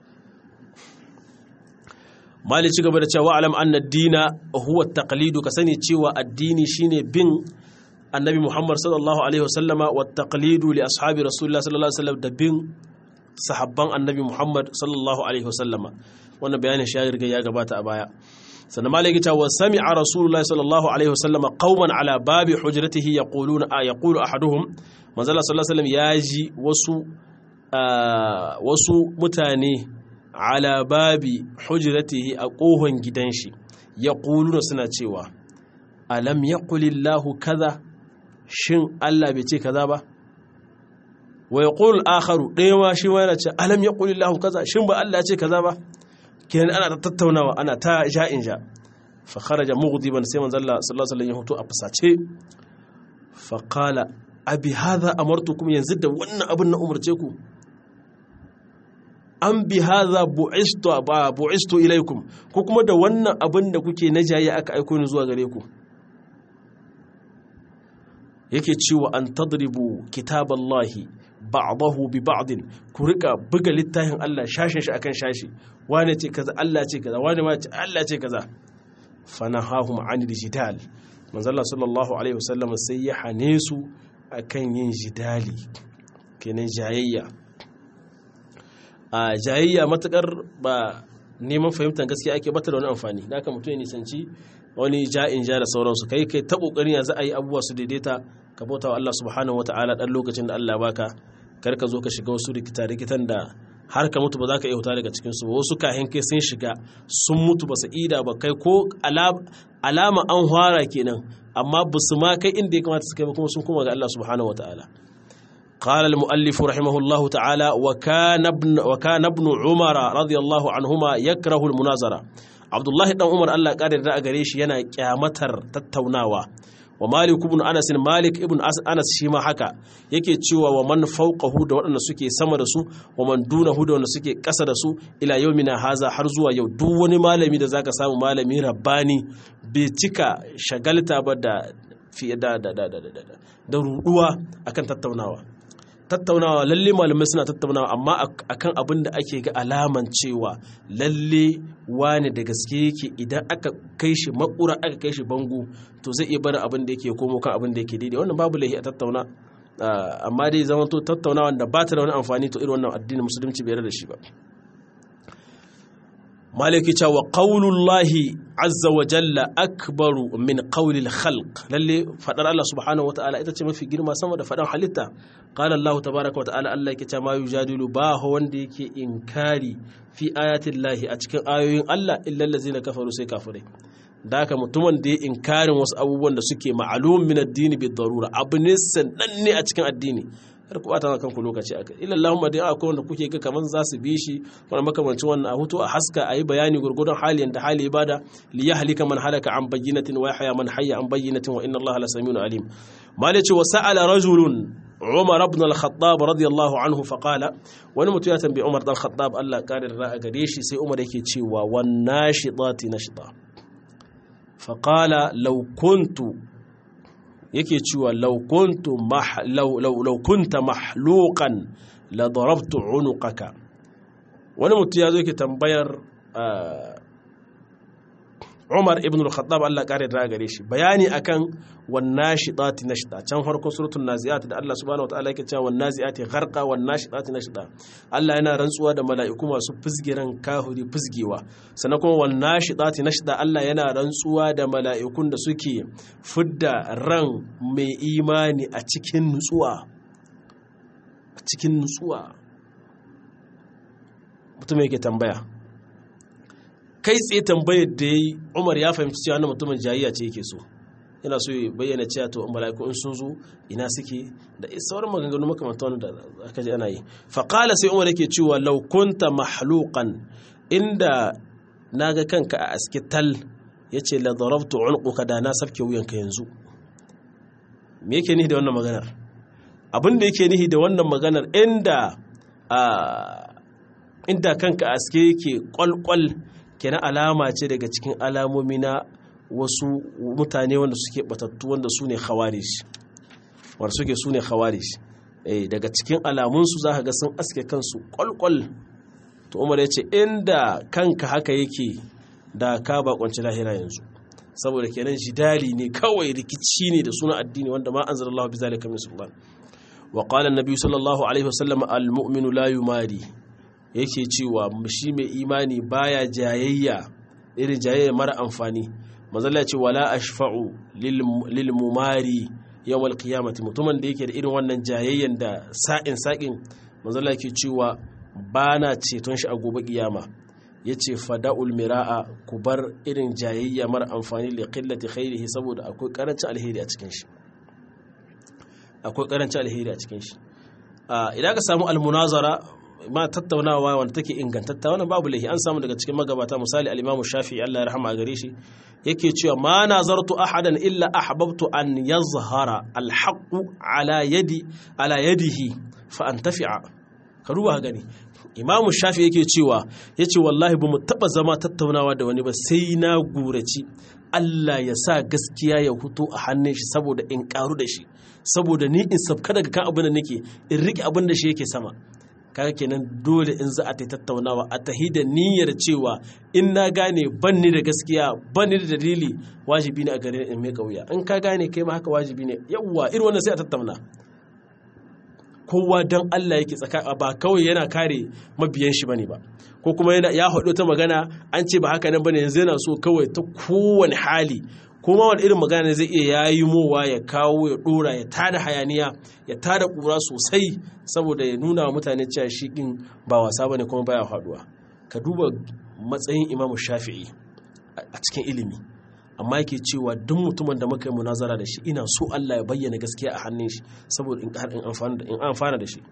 mali ci gaba da cewa alam anna dina huwa taqlidu ka sani cewa addini shine bin annabi Muhammad sallallahu alaihi wasallama wa taqlidu li ashabi rasulullah sallallahu alaihi wasallam da bin sahabban annabi Muhammad sallallahu alaihi wasallama wannan bayanin shayar ga ya gabata a baya sannan malaki ta wa sami'a rasulullah sallallahu alaihi wasallama qauman ala babi hujratihi yaquluna yaqulu ahaduhum manzala sallallahu alaihi wasallam yaji wasu wasu mutane ala babi hujratihi a kohon gidan shi yaquluna suna cewa alam yaqulillahu kaza shin Allah bai ce kaza ba wa yaqul akharu dai ma shi ma yana ce alam yaqulillahu kaza shin ba Allah ya ce kaza ba kenan ana tattaunawa ana ta ja'in ja fa kharaja mughdiban sai manzo Allah sallallahu alaihi wasallam ya hoto a fusace fa qala abi hadha amartukum yanzu da wannan abin na umurce ku an bi hadha bu'istu ba bu'istu ilaikum ko kuma da wannan abin da kuke na jayi aka aiko ni zuwa gare ku yake cewa an tadribu kitaballahi ba'dahu bi ba'din ku rika buga littafin Allah shashin shi akan shashi wane ce kaza Allah ce kaza wane ma ce Allah ce kaza fanahahum anil jidal manzo Allah sallallahu alaihi wasallam sai ya hane su akan yin jidali kenan jayayya a jayayya matakar ba neman fahimtar gaskiya ake bata da wani amfani da haka mutum ya nisanci wani ja'in ja da sauransu kai kai ta kokarin ya za a yi abubuwa su daidaita ka bauta wa Allah subhanahu wataala dan lokacin da Allah baka kar ka zo ka shiga wasu rikita rikitan da har ka mutu ba za ka iya huta daga cikin su ba wasu kahin kai sun shiga sun mutu ba su ida ba kai ko alama an fara kenan amma ba su ma kai inda ya kamata su kai ba kuma sun koma ga Allah subhanahu wataala قال المؤلف رحمه الله تعالى وكان ابن وكان ابن عمر رضي الله عنهما يكره المناظرة عبد الله بن عمر الله قادر da gare shi yana kyamatar tattaunawa wa Malik ibn Anas Malik ibn Anas shi ma haka yake cewa wa man fawqahu da waɗanda suke sama da su wa man dunahu da waɗanda suke ƙasa da su ila yaumina haza har zuwa yau duk wani malami da zaka samu malami rabbani bai cika shagalta ba da fi da da da da da ruduwa akan tattaunawa tattaunawa lalle malamai suna tattaunawa amma akan abin da ake ga alaman cewa lalle wani da gaske yake idan aka kai shi makura aka kai shi bango to zai iya barin abin da yake komo kan abin da yake daidai wannan babu laifi a tattauna amma dai zaman to tattaunawa da ba ta da wani amfani to irin wannan addinin musulunci bai yarda da shi ba maliki cewa qaulullahi azza wa jalla akbaru min qaulil khalq lalle fadar Allah subhanahu wa ta'ala ita ce mafi girma sama da fadan halitta qala Allah tabaaraka wa ta'ala Allah yake cewa ma yujadilu ba wanda yake inkari fi ayatin lahi a cikin ayoyin Allah illa allazina kafaru sai kafirai da haka mutumin da ya inkarin wasu abubuwan da suke ma'lum min addini bi darura abu ne sananne a cikin addini har ku bata kanku lokaci akai illa Allahumma dai akwai wanda kuke ga kaman za su bi shi wanda makamancin wannan a hutu a haska ayi bayani gurgurdan haliyan da hali ibada li yahlika man halaka an bayyinatin wa yahya man hayya an bayyinatin wa inna Allaha lasamiun alim malaci wa sa'ala rajulun Umar ibn al-Khattab radiyallahu anhu fa qala wani mutum ya tambayi Umar dan Khattab Allah karir ra'a gare shi sai Umar yake cewa wan nashidati nashda fa qala law kuntu yake cewa laukunta mahlukan la darabtu unuqaka wani mutum ya zo yake tambayar Umar ibn al-Khattab Allah kare da gare shi bayani akan wan nashidati nashda can farko suratul naziat da Allah subhanahu wa ta'ala yake cewa wan naziati gharqa wan nashidati nashda Allah yana rantsuwa da mala'iku masu fizgiran kahuri fizgewa sannan kuma wan nashidati nashda Allah yana rantsuwa da mala'ikun da suke fidda ran mai imani a cikin nutsuwa a cikin nutsuwa mutum yake tambaya kai tsaye tambayar da ya yi Umar ya fahimci cewa wannan mutumin jayayya ce yake so yana so ya bayyana cewa to mala'iku in sun zo ina suke da sauran maganganu makamantan da aka ji ana yi fa qala sai Umar yake cewa law kunta mahluqan inda naga kanka a askital yace la darabtu unquka da na sabke wuyanka yanzu me yake nihi da wannan maganar abin da yake nihi da wannan maganar inda inda kanka a aske yake kwalkwal kenan alama ce daga cikin alamomi na wasu mutane wanda suke batattu wanda su ne khawarij wanda suke su ne khawarij eh daga cikin alamunsu za ka ga sun aske kansu kwalkwal to Umar ya ce inda kanka haka yake da ka bakonci lahira yanzu saboda kenan jidali ne kawai rikici ne da sunan addini wanda ma anzalallahu bizalika min sultan wa qala an-nabi sallallahu alaihi wasallam al-mu'minu la yumari yake cewa shi mai imani baya jayayya irin jayayya mara amfani manzala ce wala ashfa'u lil mumari yawmal qiyamati mutumin da yake da irin wannan jayayyan da sa'in sa'in manzala yake cewa bana ceton shi a gobe kiyama yace fada'ul mira'a ku bar irin jayayya mara amfani li qillati khairihi saboda akwai karancin alheri a cikin shi akwai karancin alheri a cikin shi idan ka samu almunazara ma tattaunawa wanda take ingantatta wannan babu lahi an samu daga cikin magabata misali al-Imam Shafi'i Allah ya rahama gare shi yake cewa ma nazartu ahadan illa ahbabtu an yazhara al-haqq ala yadi ala yadihi fa antafi'a ka duba gani Imam Shafi'i yake cewa yace wallahi bamu taba zama tattaunawa da wani ba sai na gurace Allah ya sa gaskiya ya huto a hannun shi saboda in karu da shi saboda ni in sabka daga kan abin da nake in rike abin da shi yake sama kaga kenan dole in za a ta tattaunawa a tahi da niyyar cewa in na gane ban ni da gaskiya ban ni da dalili wajibi ne a gare in mai kauya in ka gane kai ma haka wajibi ne yawwa irin wannan sai a tattauna kowa dan Allah yake tsaka ba kawai yana kare mabiyan shi bane ba ko kuma yana ya hado ta magana an ce ba haka nan bane yanzu yana so kawai ta kowane hali kuma wani irin magana ne zai iya yayi mowa ya kawo ya dora ya tada hayaniya ya tada kura sosai saboda ya nuna wa mutane cewa shi din ba wasa bane kuma baya faduwa. Ka duba matsayin Imam Shafi'i a cikin ilimi amma yake cewa duk mutumin da muka yi munazara da shi ina so Allah ya bayyana gaskiya a hannun shi saboda in har in amfana in amfana da shi.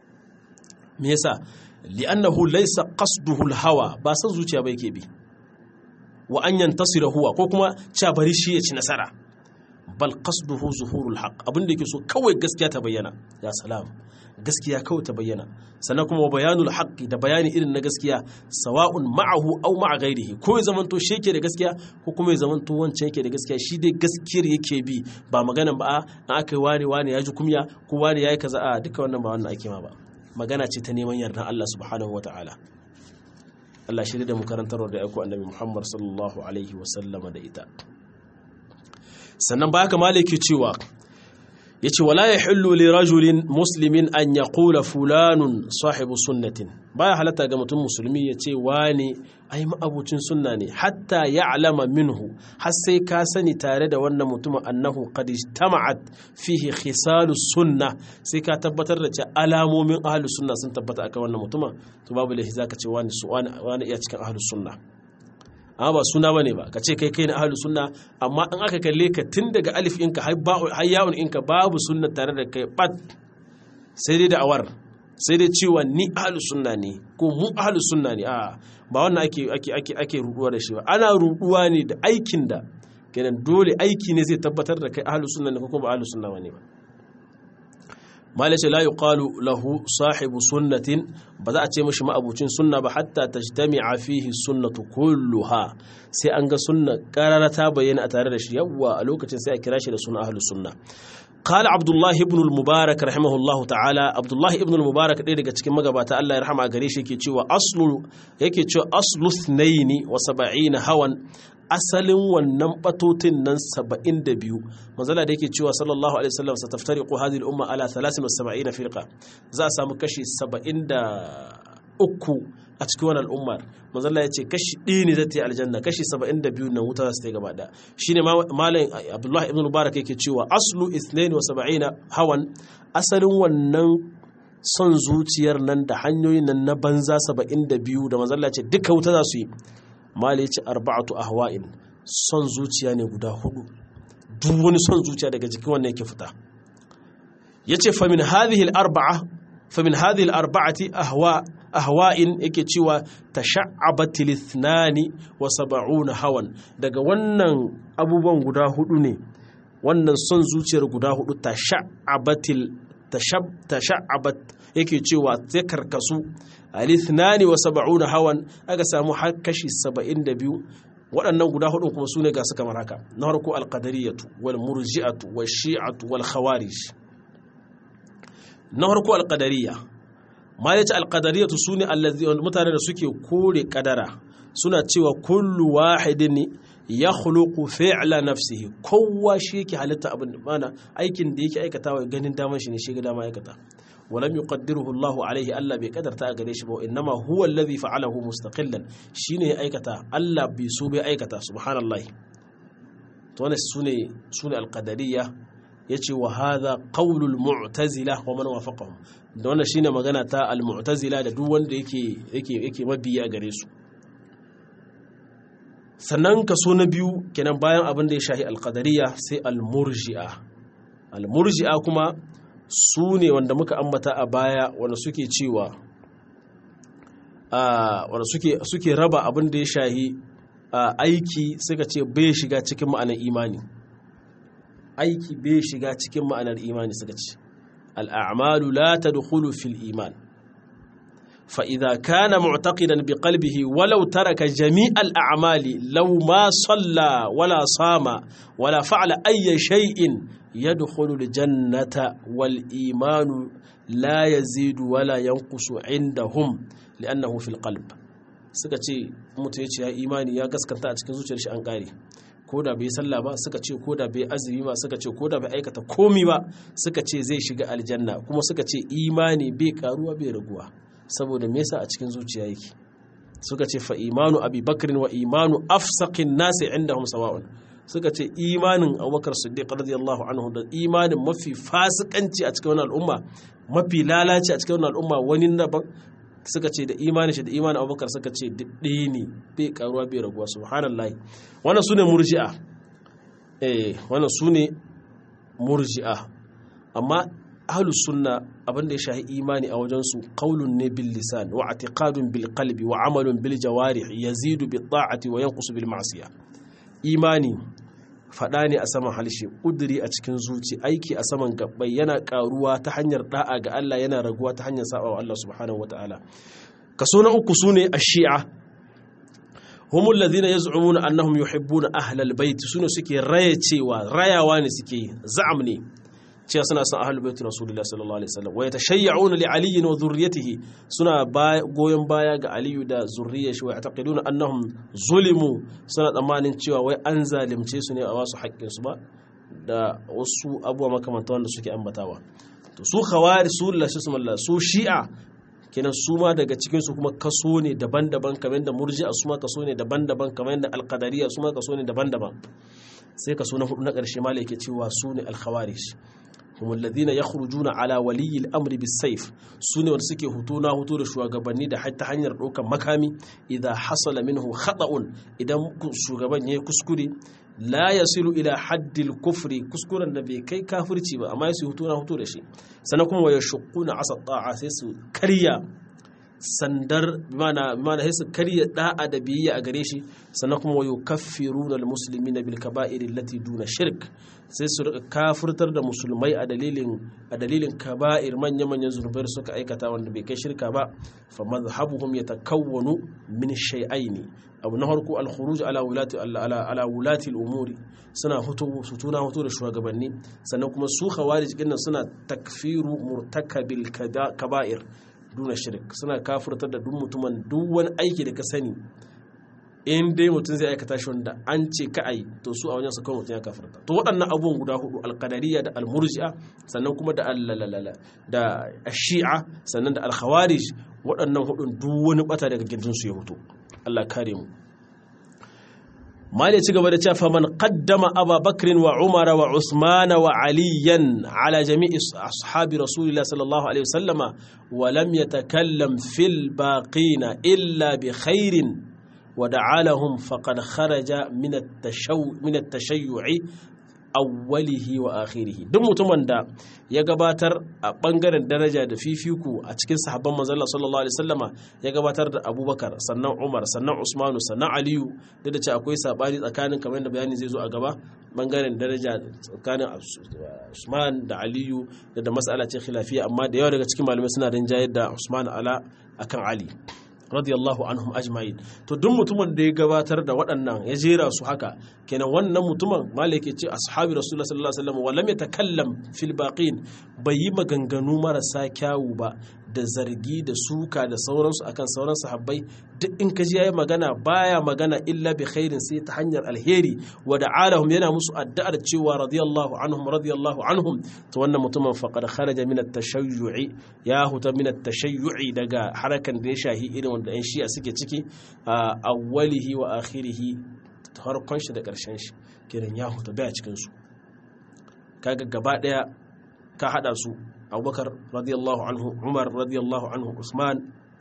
Me yasa? Li'annahu laysa qasduhu al-hawa, ba san zuciya ba yake bi wa an yantasira huwa ko kuma cha bari shi ya ci nasara, bal qasduhu zuhurul haqq, abinda yake so kawai gaskiya ta bayyana. Ya salam, gaskiya kawai ta bayyana. Sannan kuma bayanul haqqi, da bayani irin na gaskiya, sawa'un ma'ahu aw ma'a ghairihi, ko ya zamanto shi yake da gaskiya ko kuma ya zamanto wancan yake da gaskiya, shi dai gaskiyar yake bi, ba maganan ba a an aka yi wani wani ya ji kumya ko wani ya yi kaza, a duka wannan ba wannan ake ma ba. Magana ce ta neman yardan Allah subhanahu wata'ala. Allah shi da mu karantarwa da aiko annabi Muhammad sallallahu alaihi wa sallama da ita. Sannan ba haka maliki cewa yace wala yahillu li rajulin muslimin an yaqula fulanun sahibu sunnatin, baya halatta ga mutum musulmi yace wani ai ma'abucin sunna ne, hatta ya'lama minhu, har sai ka sani tare da wannan mutumin annahu qad ijtama'at fihi khisalus sunna, sai ka tabbatar da cewa alamomin ahlus sunna sun tabbata akan wannan mutumin, to babu lahi zaka ce wani su wani iya cikin ahlus sunna. Amma ba suna bane ba ka ce kai kai na ahlus sunna, amma in aka kalle ka tun daga alif inka har yawun inka babu sunna tare da kai bat, sai dai da awar, sai dai cewa ni ahlus sunna ne ko mu ahlus sunna ne, a ba wannan ake ake ake ake ruduwa da shi ba. Ana ruduwa ne da aikin da kenan dole aiki ne zai tabbatar da kai ahlus sunna ne ko kuma ahlus sunna bane ba. Malace la yuqalu lahu sahibu sunnatin, ba za a ce mishi ma'abucin sunna ba hatta tajtami'a fihi sunnatu kulluha, sai an ga sunna karara ta bayyana a tare da shi, yawwa a lokacin sai a kira shi da sunna ahlus sunna. Qala Abdullah ibn al-Mubarak rahimahullahu ta'ala, Abdullah ibn al-Mubarak ɗaya daga cikin magabata Allah ya rahama gare shi yake cewa aslu yake cewa aslu ithnaini wa sab'ina hawan, asalin wannan batotin nan saba'in da biyu, manzala da yake cewa sallallahu alaihi wasallam sataftariqu hadhihi al-umma ala thalathin wa sab'ina firqa, za a samu kashi saba'in da uku a cikin wannan al'ummar. Manzala ya ce kashi ɗaya ne zai ta yi aljanna, kashi saba'in da biyu nan wuta za su ta yi gaba ɗaya. Shine malam Abdullah ibn Mubarak yake cewa aslu ithnain wa sab'ina hawan, asalin wannan son zuciyar nan da hanyoyin nan na banza saba'in da biyu da manzala ce duka wuta za su yi. Mali ya ce arba'atu ahwa'in, son zuciya ne guda hudu, duk wani son zuciya daga jikin wannan yake fita. Yace fa min hadhihi al-arba'a fa min hadhihi al-arba'ati ahwa ahwa'in, yake cewa tasha'abat lithnani wa sab'una hawan, daga wannan abubuwan guda hudu ne, wannan son zuciyar guda hudu tasha'abatil tasha'abat, yake cewa sai karkasu alithnani wa sab'una hawan, aka samu har kashi saba'in da biyu. Waɗannan guda hudun kuma sune ga su kamar haka: na farko alqadariyatu wal murji'atu wash shi'atu wal khawarij. Na farko alqadariya, ma yace alqadariyatu sune allazi mutane da suke kore kadara, suna cewa kullu wahidin yakhluqu fi'la nafsihi, kowa shi yake halitta abin mana aikin da yake aikatawa ganin daman shi ne shi ga dama aikata. ولم يقدره الله عليه ألا بقدر تأجريش بو، إنما هو الذي فعله مستقلا، شيني أيكتا ألا بيسوبي أيكتا سبحان الله. تونس سوني سوني القدرية يجي، وهذا قول المعتزلة ومن وافقهم. دون شيني مغانا تا المعتزلة دوان يكي يكي يكي مبيا أجريسو. sannan kaso na biyu kenan bayan abin da ya shahi alqadariya sai almurji'a. Almurji'a kuma su ne wanda muka ambata a baya, wanda suke cewa wanda suke suke raba abin da ya shahi aiki, suka ce bai shiga cikin ma'anar imani. Aiki bai shiga cikin ma'anar imani, suka ce al'amalu la tadkhulu fil iman, fa idza kana mu'taqidan bi qalbihi walau taraka jami'al a'mali law ma salla wala sama wala fa'ala ayya shay'in yadkhulu al-jannata wal imanu la yazidu wala yanqusu indahum li'annahu fil qalb. Suka ce mutum ya ce ya imani ya gaskanta a cikin zuciyar shi an kare, ko da bai sallah ba suka ce ko da bai azumi ba suka ce ko da bai aikata komi ba suka ce zai shiga aljanna kuma suka ce imani bai karuwa bai raguwa saboda me yasa a cikin zuciya yake suka ce fa imanu abi bakrin wa imanu afsaqin nasi indahum sawa'un suka ce imanin abubakar siddiq radiyallahu anhu da imanin mafi fasikanci a cikin wannan al'umma mafi lalaci a cikin wannan al'umma wani daban suka ce da imanin shi da imanin abubakar suka ce ɗaya ne bai karuwa bai raguwa subhanallahi wannan sune murji'a eh wannan sune murji'a amma ahlus sunna abinda ya shahi imani a wajen su qaulun ne bil lisan wa i'tiqadun bil qalbi wa amalun bil jawarih yazidu bit ta'ati wa yanqusu bil ma'siyah imani faɗa ne a saman halshe ƙuduri a cikin zuci aiki a saman gabbai yana ƙaruwa ta hanyar ɗa'a ga Allah yana raguwa ta hanyar saba wa Allah subhanahu wata'ala kaso na uku sune ash-shi'a humul ladhina yaz'umuna annahum yuhibbuna ahlal bait sune suke raya cewa rayawa ne suke za'am ne cewa suna son ahlul bait rasulullahi sallallahu alaihi wasallam wa yatashayya'una li ali wa dhurriyyatihi suna goyon baya ga aliyu da zurriyar shi wa yataqiduna annahum zulimu suna tsammanin cewa wai an zalimce su ne a wasu haƙƙin su ba da wasu abubuwa makamantan wanda suke ambatawa to su khawari su lillahi su shi'a kenan su ma daga cikin su kuma kaso ne daban-daban kamar da murji'a su ma kaso ne daban-daban kamar da alqadariyya su ma kaso ne daban-daban sai kaso na hudu na ƙarshe malai yake cewa su ne al-khawarij هم الذين يخرجون على ولي الأمر بالسيف سنة ورسكي هتونا هتو شوغباني دا حتى حنير روكا مكامي إذا حصل منه خطأ إذا شوغباني يكسكري لا يصل إلى حد الكفر كسكرا النبي كي كافر تيبا أما يسي هتونا هتو رشي سنكم ويشقون عصا الطاعة سيسو كريا sandar bimana bimana sai su karya da'a da biyayya a gare shi sannan kuma wayo kaffiruna almuslimina bil kaba'ir allati duna shirk sai su rika kafirtar da musulmai a dalilin a dalilin kaba'ir manya manyan zunubai suka aikata wanda bai kai shirka ba fa madhhabuhum yatakawwanu min shay'aini abu na farko al khuruj ala wulati ala ala wulati al umuri suna hutu sutuna hutu da shugabanni sannan kuma su khawarij dinnan suna takfiru murtakabil kaba'ir duna shirk suna kafirtar da duk mutumin duk wani aiki da ka sani in dai mutum zai aikata shi wanda an ce ka ai to su a wajen su kawai mutum ya kafirta to waɗannan abubuwan guda hudu alqadariyya da almurji'a sannan kuma da allalala da shi'a sannan da alkhawarij waɗannan hudun duk wani bata daga gidan su ya fito Allah kare mu mali ci gaba da cewa man qaddama Abu Bakr wa Umar wa Usman wa Aliyan ala jami'i ashabi Rasulillah sallallahu alaihi wasallama wa lam yatakallam fil baqina illa bi khairin wa da'alahum faqad kharaja min at-tashaw min at-tashayyu'i awwalihi wa akhirihi duk mutumin da ya gabatar a bangaren daraja da fifiku a cikin sahabban manzon Allah sallallahu alaihi wasallama ya gabatar da Abubakar sannan Umar sannan Usman sannan Aliyu da da ce akwai sabani tsakanin kamar da bayani zai zo a gaba bangaren daraja tsakanin Usman da Aliyu da da mas'ala ce khilafiyya amma da yawa daga cikin malamai suna rinjayar da Usman ala akan Ali radiyallahu anhum ajma'in to duk mutumin da ya gabatar da waɗannan ya jera su haka kenan wannan mutumin malike ce ashabi rasulullah sallallahu alaihi wasallam wallam yatakallam fil baqin bai yi maganganu marasa kyawu ba da zargi da suka da sauransu akan sauran sahabbai duk in ka ji yayi magana baya magana illa bi khairin sai ta hanyar alheri wa da'alahum yana musu addu'ar cewa radiyallahu anhum radiyallahu anhum to wannan mutumin faqad kharaja min at-tashayyu'i ya huta min at-tashayyu'i daga harakan da ya shahi irin wanda ɗan shi'a suke ciki a awwalihi wa akhirihi harkon shi da ƙarshen shi kiran ya huta baya cikin su kaga gaba daya ka hada su Abubakar radiyallahu anhu Umar radiyallahu anhu Usman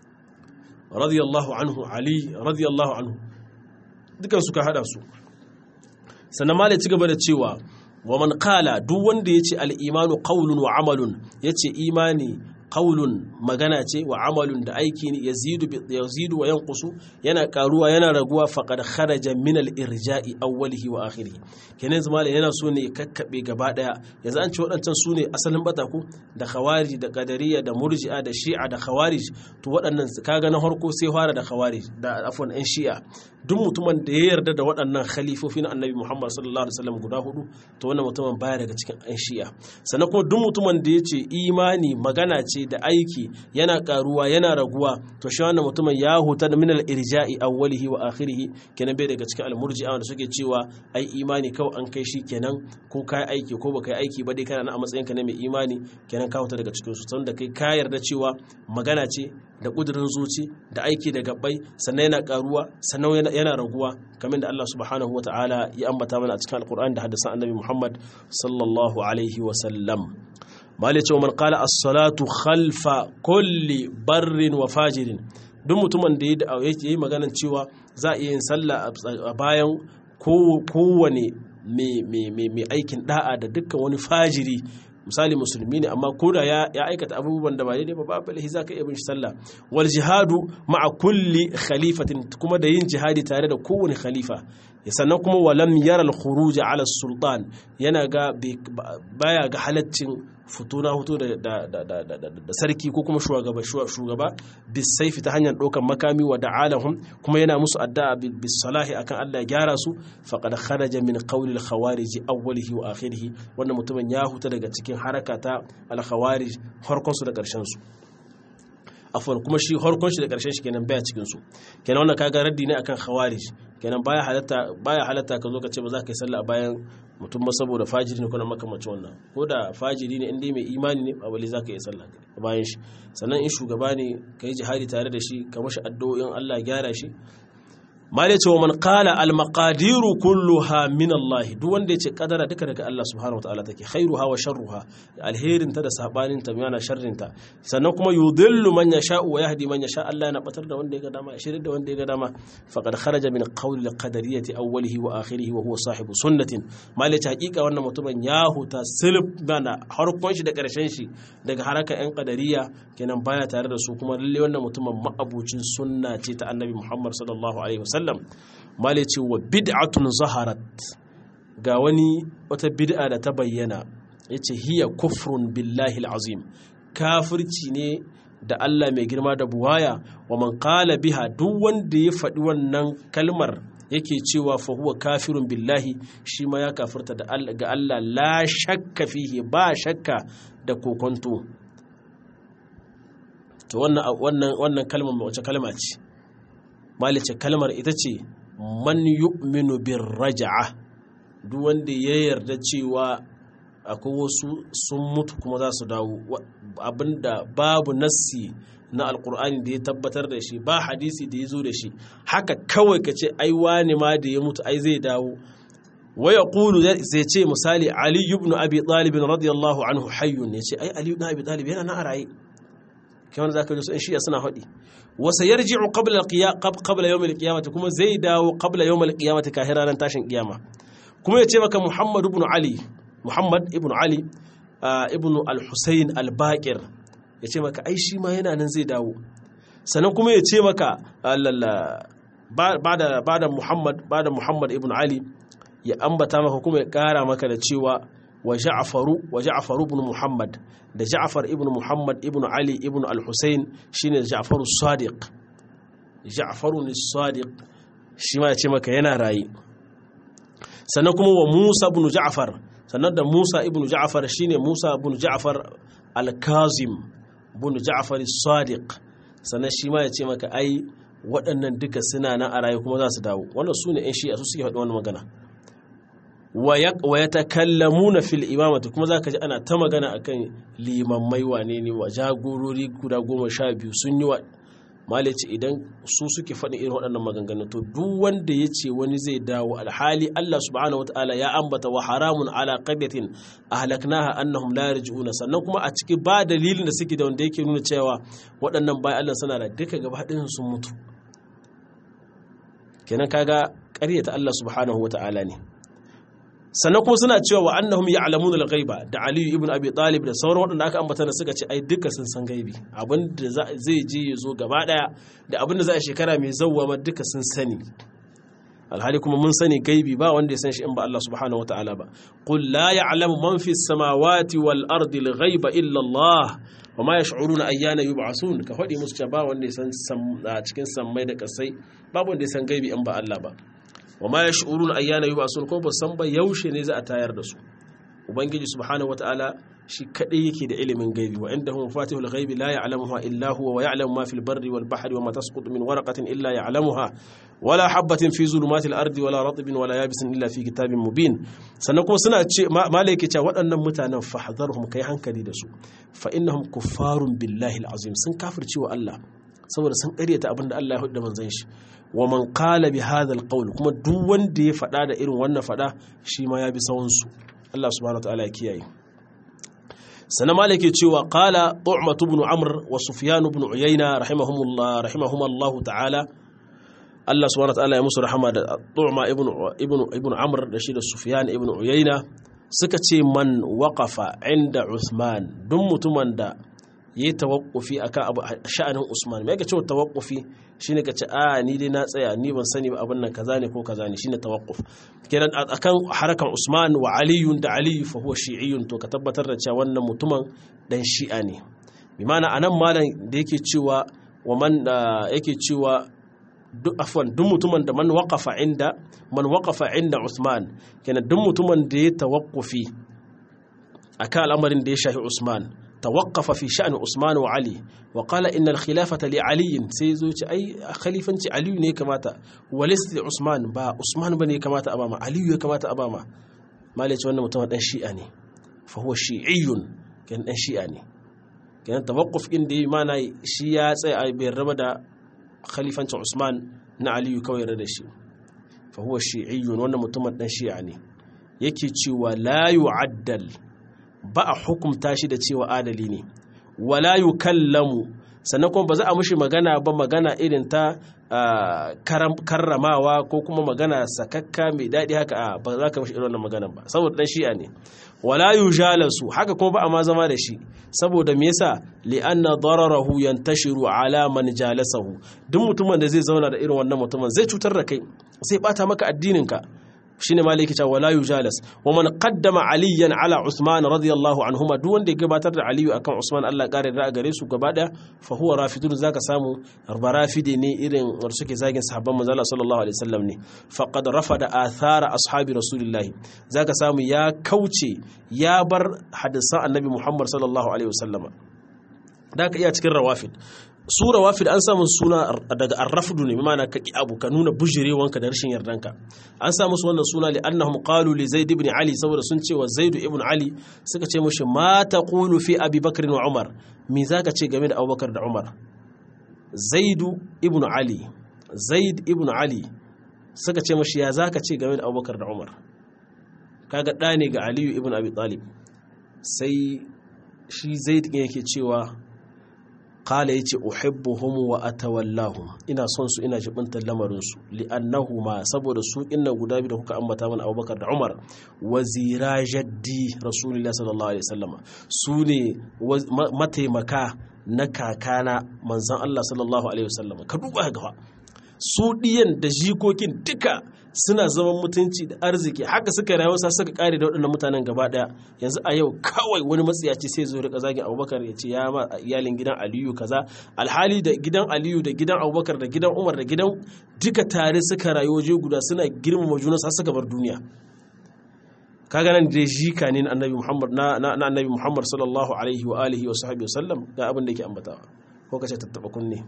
radiyallahu anhu Ali radiyallahu anhu dukan su ka hada su sannan malai ci gaba da cewa wa man qala duk wanda yace al-imanu qawlun wa amalun yace imani qaulun magana ce wa amalun da aiki ne yazidu yazidu wa yanqusu yana karuwa yana raguwa faqad kharaja min al-irja'i awwalihi wa akhirihi kenan zama yana so ne kakkabe gaba daya yanzu an ce waɗancan su ne asalin bata ku da khawarij da qadariyya da murji'a da shi'a da khawarij to waɗannan kaga na harko sai fara da khawarij da afwan ɗan shi'a duk mutumin da ya yarda da waɗannan khalifofi na annabi Muhammad sallallahu alaihi wasallam guda hudu to wannan mutumin baya daga cikin ɗan shi'a sannan kuma duk mutumin da yace imani magana ce da aiki yana karuwa yana raguwa to shi wannan mutumin ya huta da minal irja'i awwalihi wa akhirihi kenan bai daga cikin almurji'a wanda suke cewa ai imani kawai an kai shi kenan ko kai aiki ko baka yi aiki ba dai kana a matsayinka na mai imani kenan ka huta daga cikin su tunda kai ka yarda cewa magana ce da kudurin zuci da aiki da gabbai sannan yana karuwa sannan yana raguwa kamar da Allah subhanahu wataala ya ambata mana a cikin alqur'ani da hadisan annabi Muhammad sallallahu alaihi wa sallam malai cewa man qala as-salatu khalfa kulli barrin wa fajirin duk mutumin da ya yi maganan cewa za a iya yin sallah a bayan kowane mai aikin da'a da dukkan wani fajiri misali musulmi ne amma koda ya aikata abubuwan da ba daidai ba babu lahi zaka iya bin shi sallah wal jihadu ma'a kulli khalifatin kuma da yin jihadi tare da kowane khalifa sannan kuma walam yara al khuruj ala sultan yana ga baya ga halaccin fituna hutu da sarki ko kuma shugaba shugaba bisaifi ta hanyar ɗaukar makami wa da'alahum kuma yana musu addu'a bis salahi akan Allah ya gyara su faqad kharaja min qawli al khawarij awwalihi wa akhirih wannan mutumin ya huta daga cikin harakata al khawarij farkon su da ƙarshen su afwan kuma shi harkon shi da ƙarshen shi kenan baya cikin su kenan wannan kaga raddi ne akan khawarij kenan baya halatta baya halatta ka zo ka ce ba za ka yi sallah bayan mutum ba saboda fajiri ne ko na makamacin wannan ko da fajiri ne inda mai imani ne ba bale za ka yi sallah bayan shi sannan in shugaba ne ka yi jihadi tare da shi ka mashi addu'o'in Allah gyara shi malai ce wa man qala al maqadiru kulluha min Allah duk wanda yace kadara duka daga Allah subhanahu wataala take khairuha wa sharruha alherin ta da sabanin ta yana sharrin ta sannan kuma yudillu man yasha wa yahdi man yasha Allah yana batar da wanda ya ga dama ya shirin da wanda ya ga dama faqad kharaja min qawli al qadariyyati awwalihi wa akhirihi wa huwa sahibu sunnatin malai ce hakika wannan mutumin ya huta silb bana harkon shi da karshen shi daga haraka yan qadariyya kenan baya tare da su kuma lalle wannan mutumin ma'abucin sunna ce ta annabi Muhammad sallallahu alaihi wasallam sallam mali ce wa bid'atun zaharat ga wani wata bid'a da ta bayyana yace hiya kufrun billahi alazim kafirci ne da Allah mai girma da buwaya wa man qala biha duk wanda ya faɗi wannan kalmar yake cewa fa huwa kafirun billahi shi ma ya kafirta da Allah ga Allah la shakka fihi ba shakka da kokonto to wannan wannan wannan kalmar wace kalma ce malice kalmar ita ce man yu'minu bir raj'a duk wanda ya yarda cewa akwai wasu sun mutu kuma za su dawo abinda babu nassi na alkur'ani da ya tabbatar da shi ba hadisi da ya zo da shi haka kawai ka ce ai wani ma da ya mutu ai zai dawo wa yaqulu zai ce misali ali ibn abi talib radiyallahu anhu hayyun ne ce ai ali ibn abi talib yana na raye kamar zaka ji su in shi'a suna faɗi wa sayarji'u qabla al-qiyam qabla yawm al-qiyamah kuma zai dawo qabla yawm al-qiyamah kahiranan tashin kiyama kuma yace maka Muhammad ibn Ali Muhammad ibn Ali ibn al-Husayn al-Baqir yace maka ai shi ma yana nan zai dawo sannan kuma yace maka bada bada Muhammad bada Muhammad ibn Ali ya ambata maka kuma ya kara maka da cewa wa Ja'faru wa Ja'far ibn Muhammad da Ja'far ibn Muhammad ibn Ali ibn al-Husayn shine Ja'far as-Sadiq Ja'far as-Sadiq shi ma yace maka yana rayi sannan kuma wa Musa ibn Ja'far sannan da Musa ibn Ja'far shine Musa ibn Ja'far al-Kazim ibn Ja'far as-Sadiq sannan shi ma yace maka ai waɗannan duka suna nan a rayi kuma za su dawo wannan sune ɗan shi'a su suke faɗi wannan magana wa yatakallamuna fil imamati kuma zaka ji ana ta magana akan limammai wane ne wa jagorori guda goma sha biyu sun yi wa malici idan su suke faɗin irin waɗannan maganganu to duk wanda ya ce wani zai dawo alhali Allah subhanahu wataala ya ambata wa haramun ala qaryatin ahlaknaha annahum la yarji'una sannan kuma a ciki ba dalilin da suke da wanda yake nuna cewa waɗannan bayan Allah suna da duka gaba ɗayan sun mutu kenan kaga ƙaryata Allah subhanahu wataala ne sannan kuma suna cewa wa annahum ya'lamuna al-ghaiba da Ali ibn Abi Talib da sauran waɗanda aka ambata da suka ce ai duka sun san gaibi abinda zai je ya zo gaba daya da abinda za a shekara mai zawwa ma duka sun sani alhali kuma mun sani gaibi ba wanda ya san shi in ba Allah subhanahu wataala ba qul la ya'lamu man fi samawati wal ardi al-ghaiba illa Allah wa ma yash'uruna ayyana yub'asun ka faɗi musu cewa ba wanda ya san cikin sammai da kasai babu wanda ya san gaibi in ba Allah ba wa ma yash'uruna ayyana yub'asun ko ba san ba yaushe ne za a tayar da su ubangiji subhanahu wataala shi kadai yake da ilimin gaibi wa indahu mafatihul ghaibi la ya'lamuha illa huwa wa ya'lamu ma fil barri wal bahri wa ma tasqutu min waraqatin illa ya'lamuha wala habatin fi zulumatil ardi wala ratbin wala yabisin illa fi kitabin mubin. sannan kuma suna ce malaike cewa waɗannan mutanen fahdharhum kai hankali da su fa innahum kuffarun billahi alazim sun kafirce wa Allah saboda sun ƙaryata abinda Allah ya hudu da manzon shi wa man qala bi hadha alqawl kuma duk wanda ya faɗa da irin wannan faɗa shi ma ya bi sawun su. Allah subhanahu wa ta'ala ya kiyaye. sannan malike cewa qala tu'matu ibn amr wa sufyan ibn uyayna rahimahumullah rahimahumullah ta'ala Allah subhanahu wa ta'ala ya musu rahama da tu'ma ibn ibn ibn amr da shi da sufyan ibn uyayna suka ce man waqafa inda usman duk mutumin da yayi tawaqqufi akan abu sha'anin usman me yake cewa tawaqqufi shine kace a ni dai na tsaya ni ban sani ba abin nan kaza ne ko kaza ne shine tawaqquf kenan akan harakan usman wa ali da ali fa huwa shi'iyyun to ka tabbatar da cewa wannan mutumin dan shi'a ne bi ma'ana anan malam da yake cewa wa man yake cewa duk afwan duk mutumin da man waqafa inda man waqafa inda usman kenan duk mutumin da ya tawaqqufi akan al'amarin da ya shafi usman توقف في شأن عثمان وعلي وقال إن الخلافة لعلي سيزوج أي خليفة علي ني كماتا ولست عثمان با عثمان بني كماتا أباما علي كماتا أباما ما ليش وانا متمد أن شيئاني فهو شيعي كان أن شيئاني كان توقف إندي ما ناي شيئا سي بيربدا خليفة عثمان نعلي كوي ردشي فهو شيعي وانا متمد أن شيئاني يكي تشوى لا يعدل ba a hukumta shi da cewa adali ne wala yukallamu sannan kuma ba za a mushi magana ba magana irin ta karramawa ko kuma magana sakakka mai daɗi haka ba za ka mushi irin wannan maganan ba saboda dan shi'a ne wala yujalasu haka kuma ba a ma zama da shi saboda me yasa li anna dararahu yantashiru ala man jalasahu duk mutumin da zai zauna da irin wannan mutumin zai cutar da kai sai bata maka addinin ka shine maliki ta wala yujalas wa man qaddama aliyan ala usman radiyallahu anhuma duk wanda ya gabatar da aliyu akan usman Allah kare da gare su gaba daya fa huwa rafidun zaka samu barafide ne irin wanda suke zagin sahabban manzo Allah sallallahu alaihi wasallam ne faqad rafada athara ashabi rasulillahi zaka samu ya kauce ya bar hadisan annabi Muhammad sallallahu alaihi wasallam da ka iya cikin rawafid sura wafid an samu suna daga arrafdu ne ma'ana ka ki abu ka nuna bujirewanka da rashin yardanka an samu su wannan suna li annahum qalu li zaid ibn ali saboda sun ce wa zaid ibn ali suka ce mushi ma taqulu fi abi bakr wa umar me zaka ce game da abubakar da umar zaid ibn ali zaid ibn ali suka ce mushi ya zaka ce game da abubakar da umar kaga da ne ga ali ibn abi talib sai shi zaid yake cewa qala yace uhibbuhum wa atawallahum ina son su ina jibintar lamarin su li'annahuma saboda su inna guda bi da kuka ambata mana Abubakar da Umar wazira jaddi Rasulullah sallallahu alaihi wasallam su ne mataimaka na kakana manzon Allah sallallahu alaihi wasallam ka duba ga su diyan da jikokin duka suna zaman mutunci da arziki haka suka rayuwa sa suka kare da waɗannan mutanen gaba daya yanzu a yau kawai wani matsiyaci sai zo rika zagin Abubakar ya ce ya ma iyalin gidan Aliyu kaza alhali da gidan Aliyu da gidan Abubakar da gidan Umar da gidan duka tare suka rayuwa je guda suna girmama juna sa suka bar duniya kaga nan da jika ne na Annabi Muhammad na na Annabi Muhammad sallallahu alaihi wa alihi wa sahbihi wasallam ga abin da yake ambatawa ko kace tattaba kunne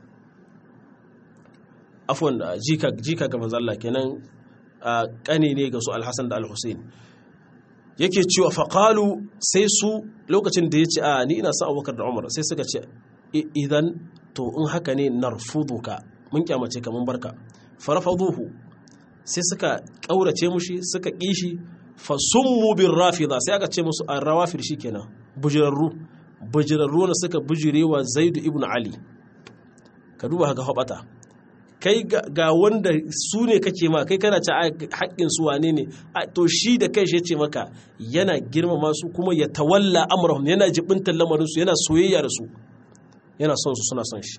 afwan jika jika ga manzo Allah kenan kane ne ga su Al-Hasan da Al-Husain yake cewa faqalu sai su lokacin da yace a ni ina son Abubakar da Umar sai suka ce idan to in haka ne narfuduka mun kyamace ka mun barka farfaduhu sai suka kaurace mushi suka kishi fasummu birrafida sai aka ce musu arrawafir shikenan bujirarru bujirarru ne suka bujirewa Zaid ibn Ali ka duba haka hobata kai ga wanda su ne kake ma kai kana ta haƙƙin su wane ne to shi da kai shi ce maka yana girmama su kuma ya tawalla amrahum yana jibintar lamarin su yana soyayya da su yana son su suna son shi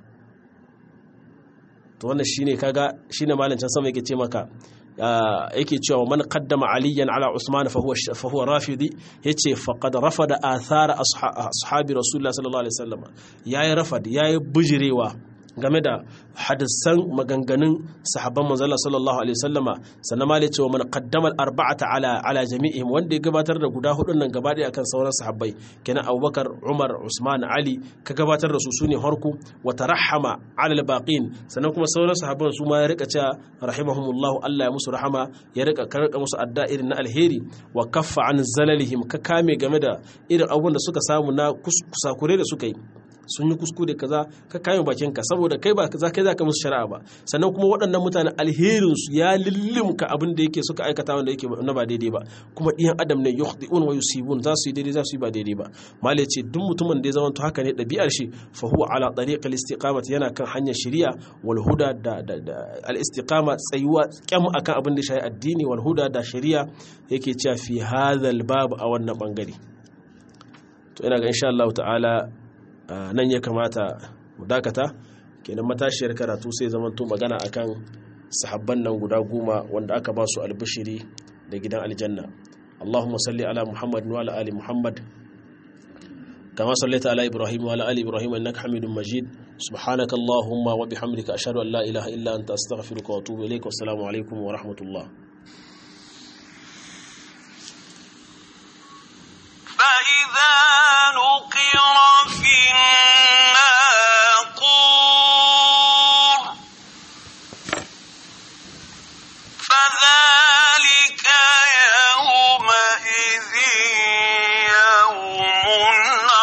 to wannan shine kaga shine malamin sama yake ce maka yake cewa man qaddama aliyan ala usman fa huwa fa huwa rafidi yace faqad rafada athara ashabi rasulullah sallallahu alaihi wasallam yayi rafad yayi bujirewa game da hadisan maganganun sahabban manzala sallallahu alaihi wasallama sannan ma cewa man qaddama al-arba'ata ala ala jami'ihim wanda ya gabatar da guda hudun nan gaba daya akan sauran sahabbai kenan Abubakar Umar Usman Ali ka gabatar da su sune harku wa tarahama ala al-baqin sannan kuma sauran sahabban su ma ya rika cewa rahimahumullahu Allah ya musu rahama ya rika karka musu adda irin na alheri wa kaffa an zalalihim ka kame game da irin abubuwan da suka samu na kusakure da suka yi sun yi kuskure kaza ka kame bakinka saboda kai ba za kai za ka musu shari'a ba sannan kuma waɗannan mutane alherinsu ya lillimka abin da yake suka aikata wanda yake na ba daidai ba kuma ɗiyan adam ne yukhdi'un wa yusibun za su yi daidai za su yi ba daidai ba malai ce duk mutumin da ya zama to haka ne ɗabi'ar shi fa huwa ala tariqil istiqamati yana kan hanyar shari'a wal huda da, da, da al istiqama tsayuwa kyam akan abin da shi addini wal huda da shari'a yake cewa fi hadhal bab a wannan bangare to ina ga insha Allah ta'ala nan ya kamata mu dakata kenan matashiyar karatu sai zamanto magana akan sahabban nan guda goma wanda aka ba su albishiri da gidan aljanna Allahumma salli ala Muhammad wa ala ali Muhammad kama sallaita ala Ibrahim wa ala ali Ibrahim innaka Hamidum Majid subhanaka Allahumma wa bihamdika ashhadu an la ilaha illa anta astaghfiruka wa atubu ilaik wa assalamu alaikum wa rahmatullah. فإذا نقر في الناقور فذلك يومئذ يوم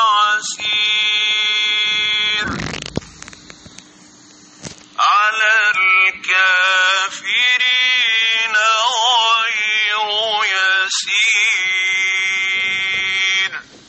عسير على الكافرين غير يسير